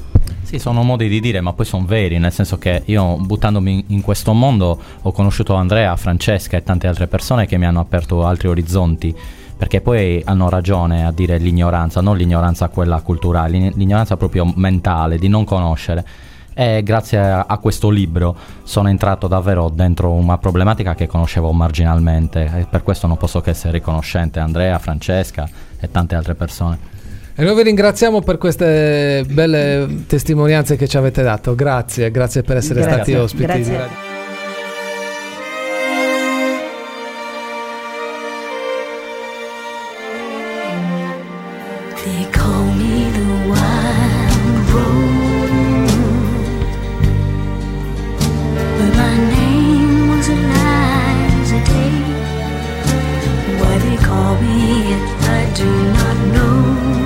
Sì, sono modi di dire, ma poi sono veri, nel senso che io, buttandomi in questo mondo, ho conosciuto Andrea, Francesca e tante altre persone che mi hanno aperto altri orizzonti, perché poi hanno ragione a dire l'ignoranza, non l'ignoranza quella culturale, l'ignoranza proprio mentale, di non conoscere. E grazie a questo libro sono entrato davvero dentro una problematica che conoscevo marginalmente, e per questo non posso che essere riconoscente a Andrea, Francesca e tante altre persone. E noi vi ringraziamo per queste belle testimonianze che ci avete dato. Grazie per essere stati ospiti. Grazie. They call me the wild rose, but my name was Eliza Day. Why they call me it, I do not know.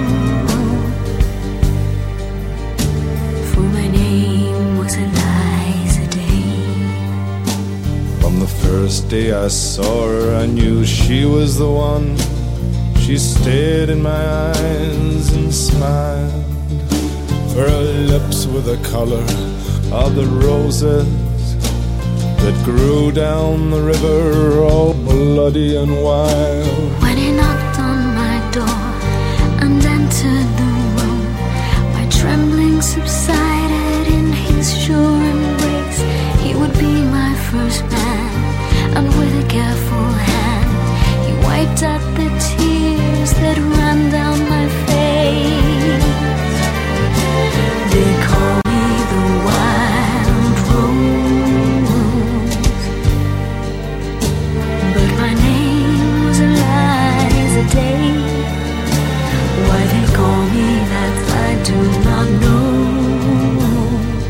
For my name was Eliza Day. From the first day I saw her, I knew she was the one. She stared in my eyes and smiled. For her lips were the color of the roses that grew down the river, all bloody and wild. When he knocked on my door and entered the room, my trembling subsided in his sure embrace. He would be my first man, and with a careful hand he wiped out the tears that ran down my face. They call me the wild rose, but my name was Eliza Day. Why they call me that I do not know,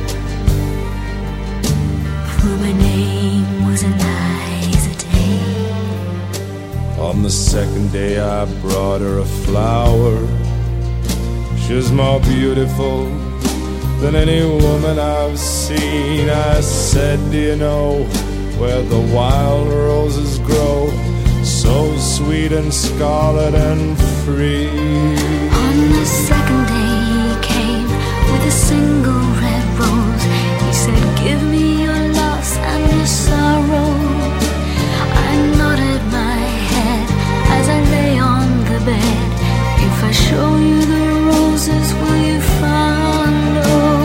for my name was Eliza Day. On the second day I brought her a flower. She was more beautiful than any woman I've seen. I said, do you know where the wild roses grow, so sweet and scarlet and free? On the second day he came with a single red rose. He said, give me your loss and your sorrow. I nodded my head as I lay on the bed. If I show you the roses, will you follow?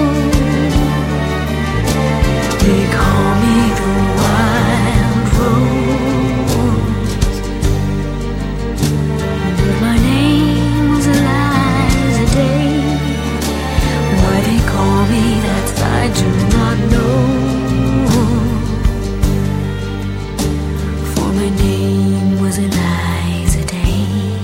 They call me the wild rose, but my name was Eliza Day. Why they call me that I do not know, for my name was Eliza Day.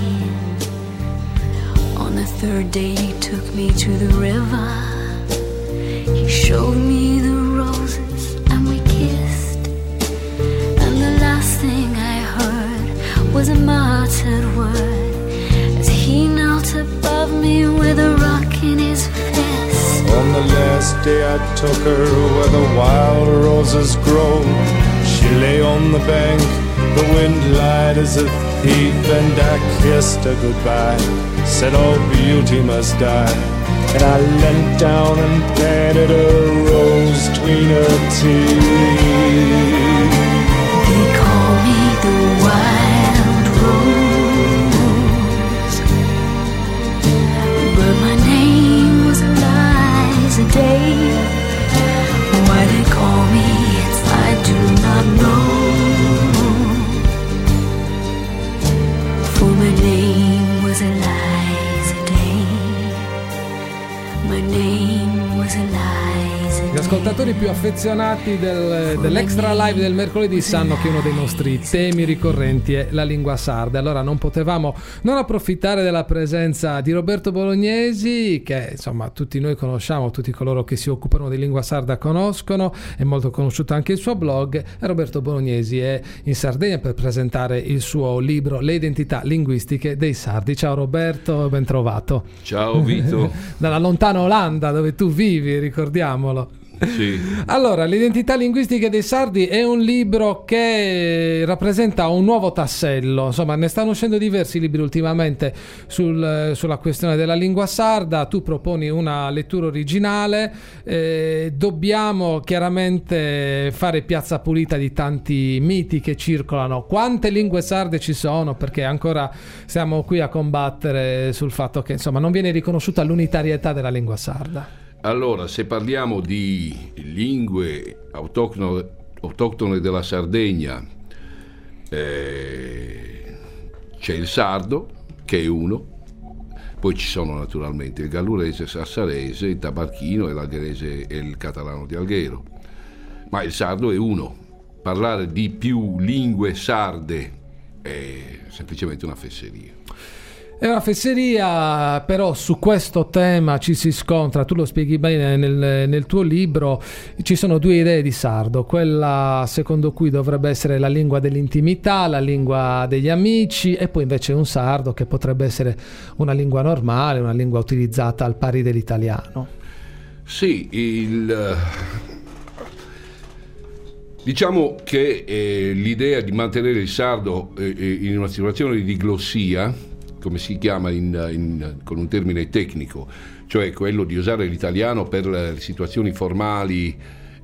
On the third day he took me to the river. He showed me the roses and we kissed. And the last thing I heard was a muttered word as he knelt above me with a rock in his fist. On the last day I took her where the wild roses grow. She lay on the bank, the wind lied as a thief, and I kissed her goodbye, said all beauty must die. And I leant down and planted a rose between her teeth. They call me the wild rose, but my name was Eliza Day. Why they call me it, I do not know, for my name was Eliza Day. My name was Eliza Day. Gli ascoltatori più affezionati dell'Extra Live del mercoledì sanno che uno dei nostri temi ricorrenti è la lingua sarda. Allora non potevamo non approfittare della presenza di Roberto Bolognesi, che insomma tutti noi conosciamo, tutti coloro che si occupano di lingua sarda conoscono, è molto conosciuto anche il suo blog, e Roberto Bolognesi è in Sardegna per presentare il suo libro Le identità linguistiche dei sardi. Ciao Roberto, ben trovato. Ciao Vito. Dalla lontana Olanda dove tu vivi, ricordiamolo. Sì. Allora, l'identità linguistica dei sardi è un libro che rappresenta un nuovo tassello. Insomma, ne stanno uscendo diversi libri ultimamente sulla questione della lingua sarda. Tu proponi una lettura originale. Dobbiamo chiaramente fare piazza pulita di tanti miti che circolano. Quante lingue sarde ci sono? Perché ancora siamo qui a combattere sul fatto che, insomma, non viene riconosciuta l'unitarietà della lingua sarda. Allora, se parliamo di lingue autoctone della Sardegna, c'è il sardo, che è uno, poi ci sono naturalmente il gallurese, il sassarese, il tabarchino, l'algherese e il catalano di Alghero. Ma il sardo è uno. Parlare di più lingue sarde è semplicemente una fesseria. È una fesseria, però su questo tema ci si scontra, tu lo spieghi bene nel tuo libro. Ci sono due idee di sardo: quella secondo cui dovrebbe essere la lingua dell'intimità, la lingua degli amici, e poi invece un sardo che potrebbe essere una lingua normale, una lingua utilizzata al pari dell'italiano. Sì, diciamo che l'idea di mantenere il sardo in una situazione di diglossia, come si chiama con un termine tecnico, cioè quello di usare l'italiano per le situazioni formali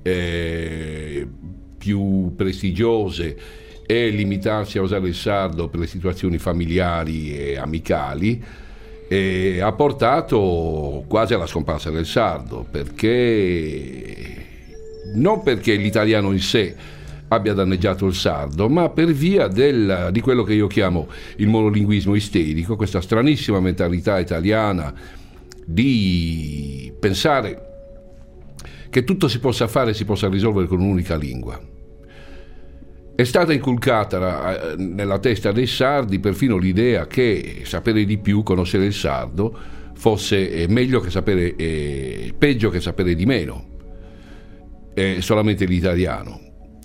più prestigiose e limitarsi a usare il sardo per le situazioni familiari e amicali, ha portato quasi alla scomparsa del sardo, non perché l'italiano in sé abbia danneggiato il sardo, ma per via di quello che io chiamo il monolinguismo isterico, questa stranissima mentalità italiana di pensare che tutto si possa fare e si possa risolvere con un'unica lingua. È stata inculcata nella testa dei sardi perfino l'idea che sapere di più, conoscere il sardo, fosse meglio che sapere, peggio che sapere di meno, solamente l'italiano.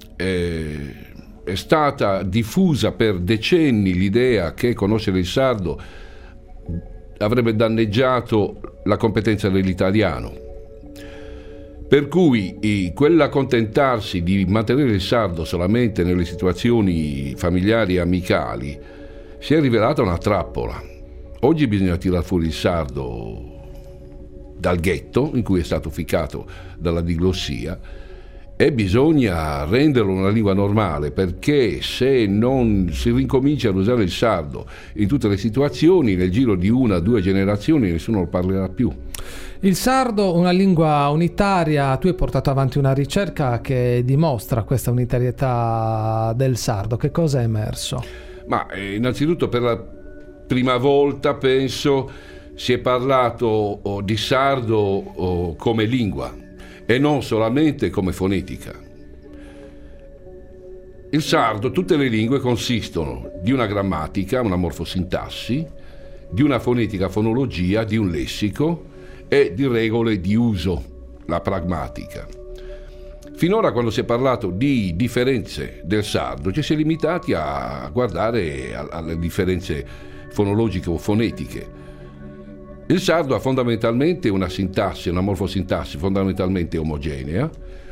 È stata diffusa per decenni l'idea che conoscere il sardo avrebbe danneggiato la competenza dell'italiano, per cui quell'accontentarsi di mantenere il sardo solamente nelle situazioni familiari e amicali si è rivelata una trappola. Oggi bisogna tirar fuori il sardo dal ghetto in cui è stato ficcato dalla diglossia e bisogna renderlo una lingua normale, perché se non si ricomincia ad usare il sardo in tutte le situazioni, nel giro di 1 o 2 generazioni nessuno lo parlerà più. Il sardo, una lingua unitaria. Tu hai portato avanti una ricerca che dimostra questa unitarietà del sardo. Che cosa è emerso? Ma innanzitutto, per la prima volta, penso, si è parlato di sardo come lingua e non solamente come fonetica. Il sardo, tutte le lingue consistono di una grammatica, una morfosintassi, di una fonetica, fonologia, di un lessico e di regole di uso, la pragmatica. Finora, quando si è parlato di differenze del sardo, ci si è limitati a guardare alle differenze fonologiche o fonetiche. Il sardo ha fondamentalmente una sintassi, una morfosintassi fondamentalmente omogenea,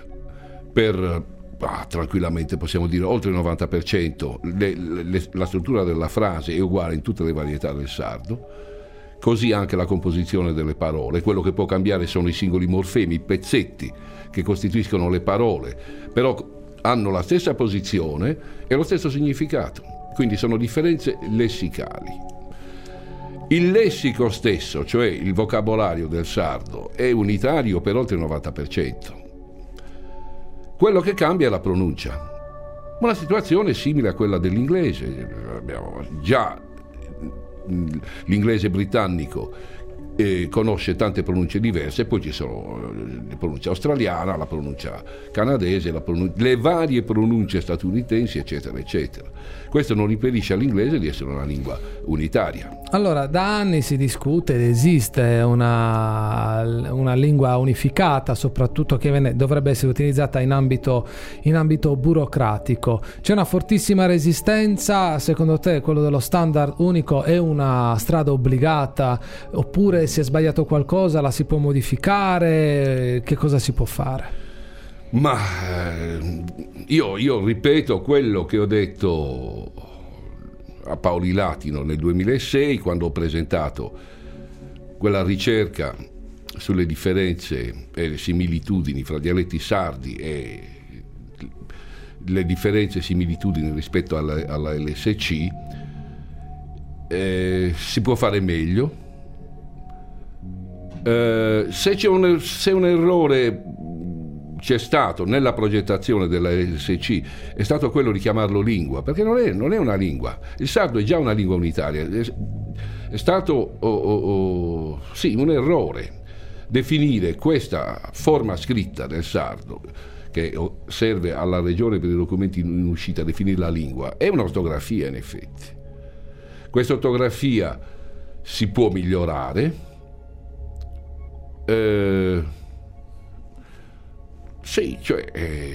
tranquillamente possiamo dire oltre il 90%, la struttura della frase è uguale in tutte le varietà del sardo, così anche la composizione delle parole. Quello che può cambiare sono i singoli morfemi, i pezzetti che costituiscono le parole, però hanno la stessa posizione e lo stesso significato, quindi sono differenze lessicali. Il lessico stesso, cioè il vocabolario del sardo, è unitario per oltre il 90%. Quello che cambia è la pronuncia. Una situazione simile a quella dell'inglese. Abbiamo già l'inglese britannico conosce tante pronunce diverse, poi ci sono la pronuncia australiana, la pronuncia canadese, le varie pronunce statunitensi, eccetera, eccetera. Questo non impedisce all'inglese di essere una lingua unitaria. Allora, da anni si discute, esiste una lingua unificata, soprattutto che dovrebbe essere utilizzata in ambito burocratico. C'è una fortissima resistenza. Secondo te quello dello standard unico è una strada obbligata, oppure si è sbagliato qualcosa, la si può modificare? Che cosa si può fare? Ma io ripeto quello che ho detto a Paoli Latino nel 2006, quando ho presentato quella ricerca sulle differenze e le similitudini fra dialetti sardi e le differenze e similitudini rispetto alla LSC. Si può fare meglio. Se un errore c'è stato nella progettazione della LSC, è stato quello di chiamarlo lingua, perché non è una lingua. Il sardo è già una lingua unitaria. È stato sì, un errore definire questa forma scritta del sardo, che serve alla regione per i documenti in uscita, definirla lingua. È un'ortografia, in effetti. Questa ortografia si può migliorare. Sì, cioè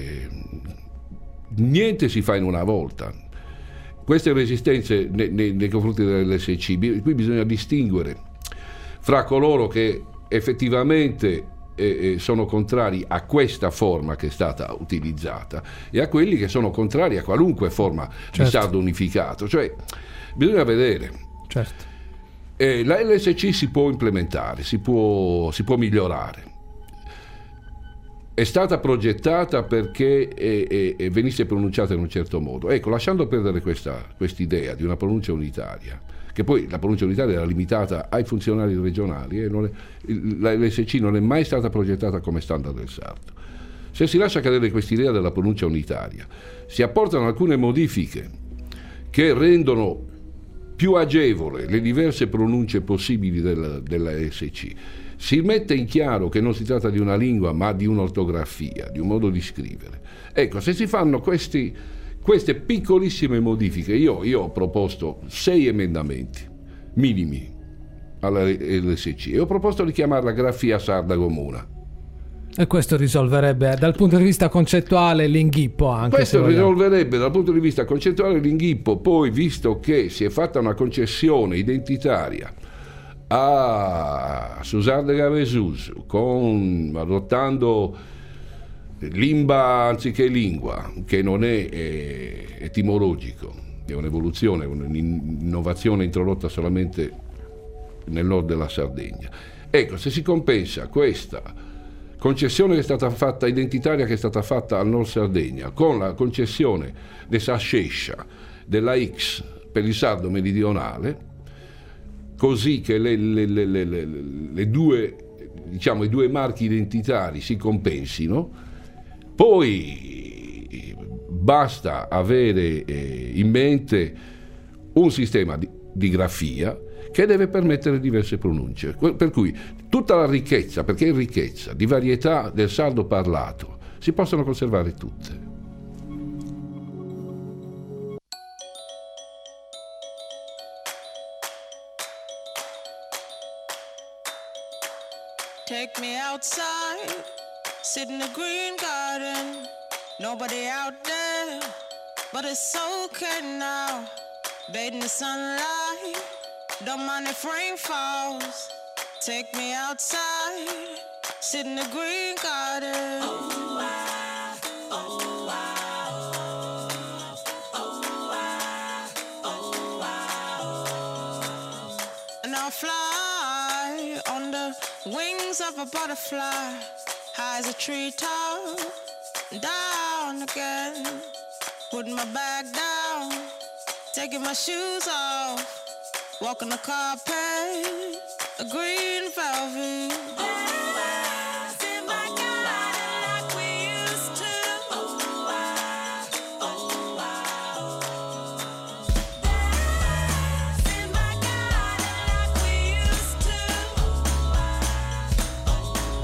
niente si fa in una volta. Queste resistenze nei confronti dell'LSC, qui bisogna distinguere fra coloro che effettivamente sono contrari a questa forma che è stata utilizzata e a quelli che sono contrari a qualunque forma di sardo unificato. Cioè bisogna vedere. Certo. La LSC si può implementare, si può migliorare. È stata progettata perché venisse pronunciata in un certo modo. Ecco, lasciando perdere quest'idea di una pronuncia unitaria, che poi la pronuncia unitaria era limitata ai funzionari regionali, la LSC non è mai stata progettata come standard del sardo. Se si lascia cadere quest'idea della pronuncia unitaria, si apportano alcune modifiche che rendono più agevole le diverse pronunce possibili della LSC. Si mette in chiaro che non si tratta di una lingua ma di un'ortografia, di un modo di scrivere. Ecco, se si fanno queste piccolissime modifiche, io ho proposto 6 emendamenti minimi alla LSC e ho proposto di chiamarla grafia sarda comuna. E questo risolverebbe dal punto di vista concettuale l'inghippo anche. Questo risolverebbe dal punto di vista concettuale l'inghippo, poi visto che si è fatta una concessione identitaria a Susar de Gavesus adottando limba anziché lingua, che non è etimologico, è un'evoluzione, un'innovazione introdotta solamente nel nord della Sardegna. Ecco, se si compensa questa concessione che è stata fatta, identitaria, che è stata fatta al Nord Sardegna, con la concessione della Sascescia della X per il sardo meridionale, così che le due, diciamo, i due marchi identitari si compensino, poi basta avere in mente un sistema di grafia che deve permettere diverse pronunce, per cui tutta la ricchezza, perché è ricchezza di varietà del sardo parlato, si possono conservare tutte. Take me outside, sit in the green garden, nobody out there, but it's okay now, bathe in the sunlight. Don't mind if rain falls. Take me outside, sit in the green garden. Oh, I, oh, I, oh, I, oh, I, and I'll fly on the wings of a butterfly, high as a treetop, down again. Put my bag down, taking my shoes off. Walk on the carpet, a green velvet. Oh, I see my garden like we used to. Oh, I, oh, I, oh. See my garden like we used to. Oh, I, oh,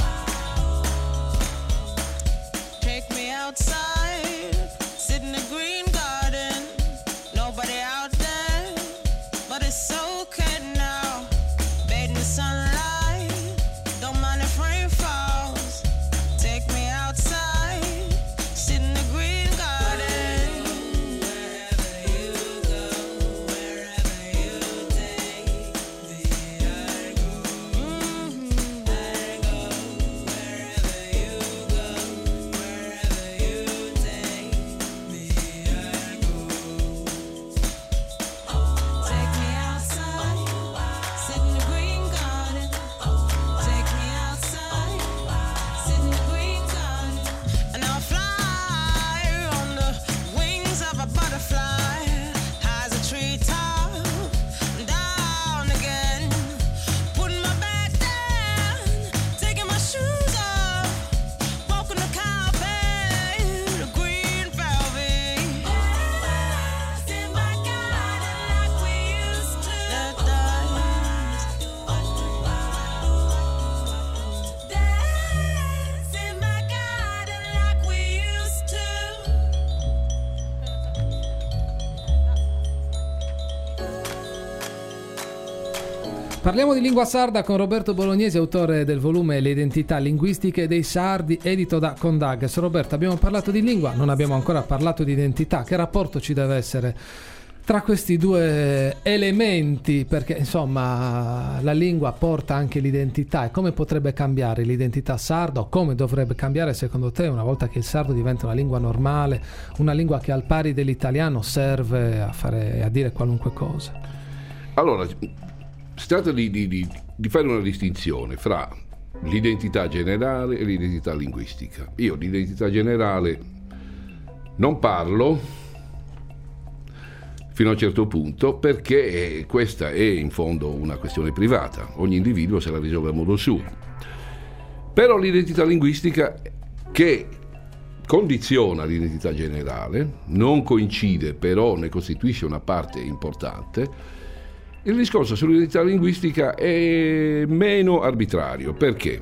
I, oh. Take me outside, sit in the green garden, nobody out there, but it's so sunlight, don't Parliamo di lingua sarda con Roberto Bolognesi, autore del volume Le identità linguistiche dei sardi, edito da Condages. Roberto, abbiamo parlato di lingua, non abbiamo ancora parlato di identità. Che rapporto ci deve essere tra questi due elementi? Perché insomma la lingua porta anche l'identità, e come potrebbe cambiare l'identità sarda, o come dovrebbe cambiare secondo te una volta che il sardo diventa una lingua normale, una lingua che al pari dell'italiano serve a dire qualunque cosa? Allora, si tratta di fare una distinzione fra l'identità generale e l'identità linguistica. Io l'identità generale non parlo fino a un certo punto, perché questa è in fondo una questione privata, ogni individuo se la risolve a modo suo. Però l'identità linguistica, che condiziona l'identità generale, non coincide, però ne costituisce una parte importante. Il discorso sull'identità linguistica è meno arbitrario, perché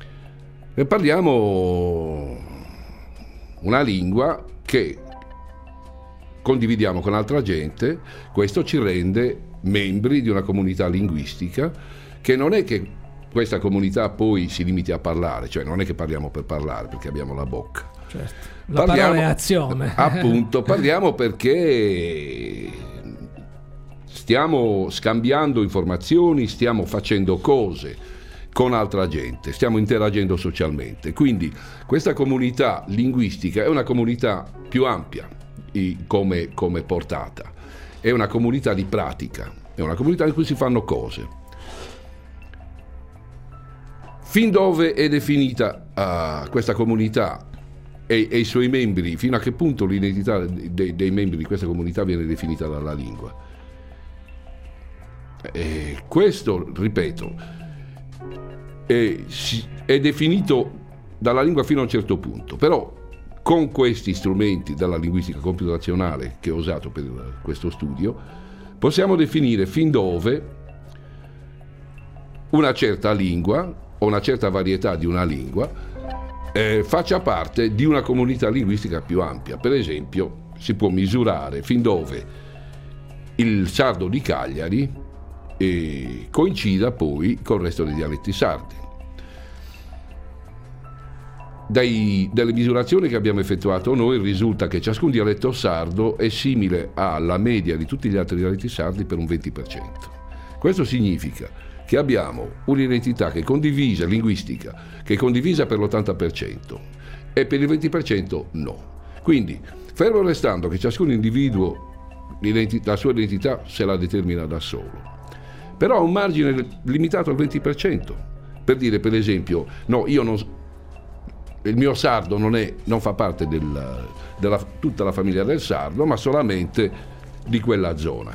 parliamo una lingua che condividiamo con altra gente, questo ci rende membri di una comunità linguistica, che non è che questa comunità poi si limiti a parlare, cioè non è che parliamo per parlare perché abbiamo la bocca. Certo. La parola è azione. Appunto, parliamo perché stiamo scambiando informazioni, stiamo facendo cose con altra gente, stiamo interagendo socialmente. Quindi questa comunità linguistica è una comunità più ampia come portata, è una comunità di pratica, è una comunità in cui si fanno cose. Fin dove è definita questa comunità e i suoi membri, fino a che punto l'identità dei membri di questa comunità viene definita dalla lingua. Questo, ripeto, è definito dalla lingua fino a un certo punto, però con questi strumenti della linguistica computazionale che ho usato per questo studio possiamo definire fin dove una certa lingua o una certa varietà di una lingua faccia parte di una comunità linguistica più ampia. Per esempio, si può misurare fin dove il sardo di Cagliari coincida poi col resto dei dialetti sardi. Dalle misurazioni che abbiamo effettuato noi risulta che ciascun dialetto sardo è simile alla media di tutti gli altri dialetti sardi per un 20%. Questo significa che abbiamo un'identità che è condivisa, linguistica, che è condivisa per l'80% e per il 20% no. Quindi, fermo restando che ciascun individuo la sua identità se la determina da solo, però ha un margine limitato al 20%, per dire, per esempio, no, il mio sardo non fa parte della tutta la famiglia del sardo, ma solamente di quella zona.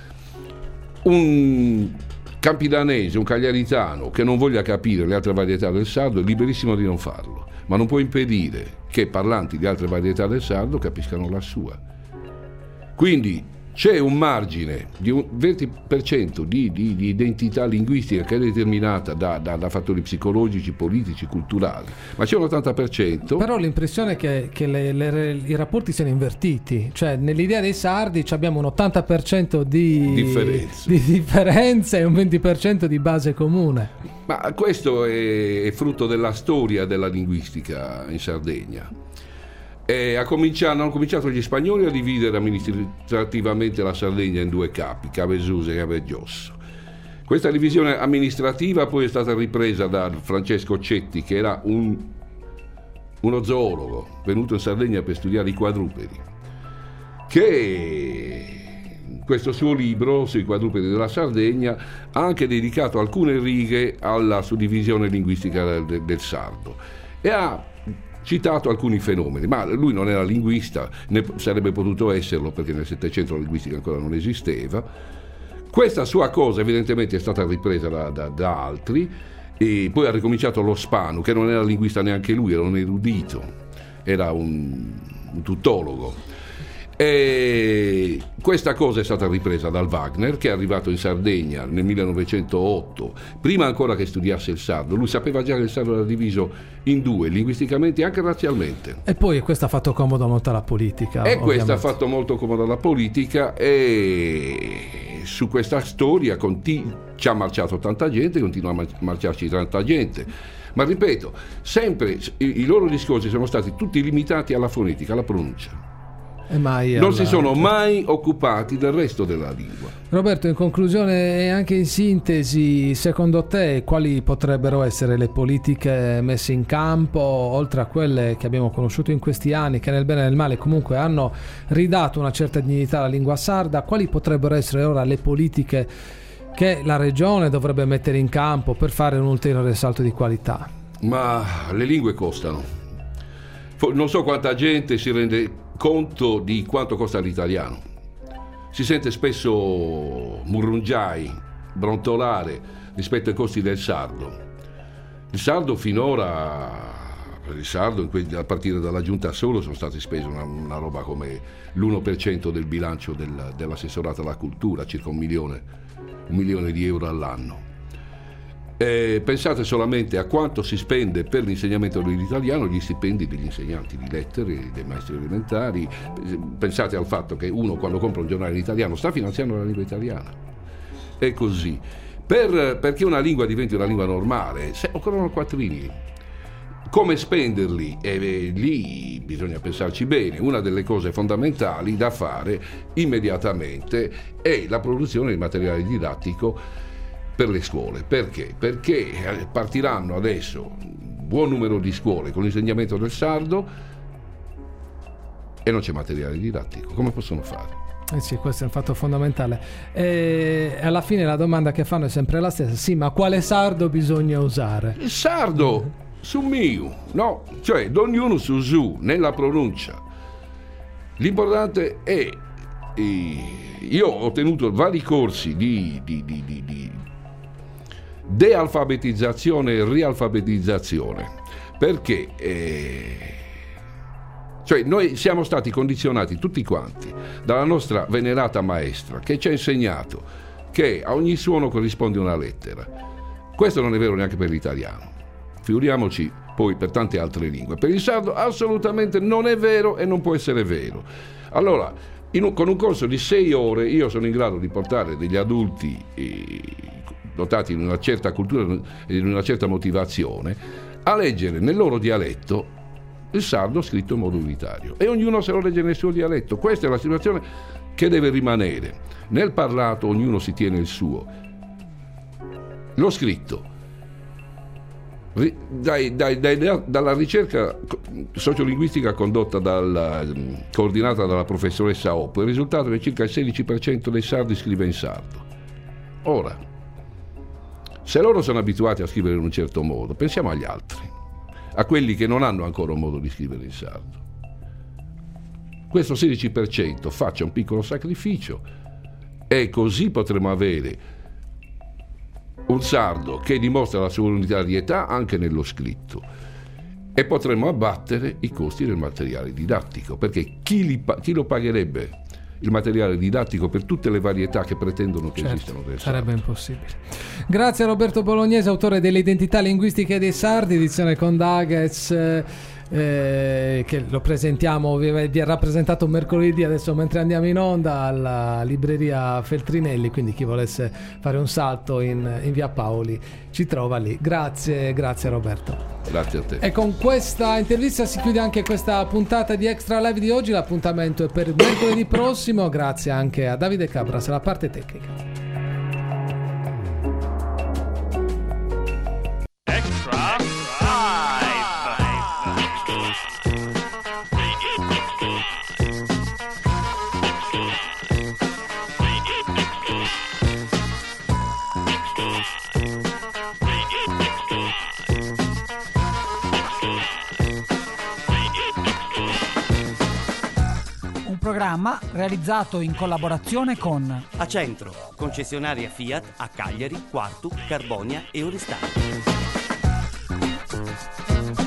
Un campidanese, un cagliaritano che non voglia capire le altre varietà del sardo è liberissimo di non farlo, ma non può impedire che parlanti di altre varietà del sardo capiscano la sua. Quindi c'è un margine di un 20% di identità linguistica che è determinata da fattori psicologici, politici, culturali, ma c'è un 80%. Però l'impressione è che i rapporti siano invertiti, cioè nell'idea dei sardi abbiamo un 80% di differenze e un 20% di base comune. Ma questo è frutto della storia della linguistica in Sardegna. Hanno cominciato gli spagnoli a dividere amministrativamente la Sardegna in due capi, Cavesusa e Caveggiosso. Questa divisione amministrativa poi è stata ripresa da Francesco Cetti, che era uno zoologo venuto in Sardegna per studiare i quadrupedi, che in questo suo libro sui quadrupedi della Sardegna ha anche dedicato alcune righe alla suddivisione linguistica del sardo e ha citato alcuni fenomeni, ma lui non era linguista, ne sarebbe potuto esserlo perché nel Settecento la linguistica ancora non esisteva. Questa sua cosa evidentemente è stata ripresa da altri, e poi ha ricominciato lo Spanu, che non era linguista neanche lui, era un erudito, era un tuttologo. E questa cosa è stata ripresa dal Wagner, che è arrivato in Sardegna nel 1908, prima ancora che studiasse il sardo. Lui sapeva già che il sardo era diviso in due, linguisticamente e anche razzialmente. E poi questo ha fatto comodo molto alla politica. E questo ha fatto molto comodo alla politica, e su questa storia ci ha marciato tanta gente, continua a marciarci tanta gente. Ma ripeto, sempre i loro discorsi sono stati tutti limitati alla fonetica, alla pronuncia. Non si sono mai occupati del resto della lingua. Roberto, in conclusione e anche in sintesi, secondo te quali potrebbero essere le politiche messe in campo, oltre a quelle che abbiamo conosciuto in questi anni, che nel bene e nel male comunque hanno ridato una certa dignità alla lingua sarda, quali potrebbero essere ora le politiche che la regione dovrebbe mettere in campo per fare un ulteriore salto di qualità? Ma le lingue costano. Non so quanta gente si rende conto di quanto costa l'italiano. Si sente spesso murrungiai, brontolare rispetto ai costi del sardo. Il sardo finora, a partire dalla giunta solo, sono stati spesi una roba come l'1% del bilancio dell'assessorato alla cultura, circa un milione di euro all'anno. Pensate solamente a quanto si spende per l'insegnamento dell'italiano, gli stipendi degli insegnanti di lettere, dei maestri elementari. Pensate al fatto che uno, quando compra un giornale in italiano, sta finanziando la lingua italiana. È così. Perché una lingua diventi una lingua normale, occorrono quattrini. Come spenderli? Lì bisogna pensarci bene. Una delle cose fondamentali da fare immediatamente è la produzione di materiale didattico per le scuole. Perché? Perché partiranno adesso un buon numero di scuole con l'insegnamento del sardo e non c'è materiale didattico. Come possono fare? Sì, questo è un fatto fondamentale. E alla fine la domanda che fanno è sempre la stessa: sì, ma quale sardo bisogna usare? Il sardo su miu, no? Cioè, ognuno su su, nella pronuncia. L'importante è... Io ho tenuto vari corsi di dealfabetizzazione e rialfabetizzazione, perché cioè noi siamo stati condizionati tutti quanti dalla nostra venerata maestra, che ci ha insegnato che a ogni suono corrisponde una lettera. Questo non è vero neanche per l'italiano, figuriamoci poi per tante altre lingue. Per il sardo assolutamente non è vero e non può essere vero. Allora, con un corso di 6 ore io sono in grado di portare degli adulti dotati di una certa cultura e di una certa motivazione a leggere nel loro dialetto il sardo scritto in modo unitario, e ognuno se lo legge nel suo dialetto. Questa è la situazione che deve rimanere. Nel parlato ognuno si tiene il suo. Lo scritto, dalla ricerca sociolinguistica condotta coordinata dalla professoressa Oppo, il risultato è che circa il 16% dei sardi scrive in sardo. Ora, se loro sono abituati a scrivere in un certo modo, pensiamo agli altri, a quelli che non hanno ancora un modo di scrivere in sardo. Questo 16% faccia un piccolo sacrificio e così potremo avere un sardo che dimostra la sua unitarietà anche nello scritto, e potremo abbattere i costi del materiale didattico, perché chi lo pagherebbe il materiale didattico per tutte le varietà che pretendono che esistano del sarebbe impossibile. Grazie a Roberto Bolognese, autore delle identità linguistiche dei sardi, edizione con Daghets, che lo presentiamo, vi è rappresentato mercoledì, adesso mentre andiamo in onda, alla libreria Feltrinelli, quindi chi volesse fare un salto in via Paoli ci trova lì. Grazie Roberto. Grazie a te. E con questa intervista si chiude anche questa puntata di Extra Live di oggi. L'appuntamento è per mercoledì prossimo. Grazie anche a Davide Cabras alla parte tecnica. Programma realizzato in collaborazione con Acentro, concessionaria Fiat a Cagliari, Quartu, Carbonia e Oristano.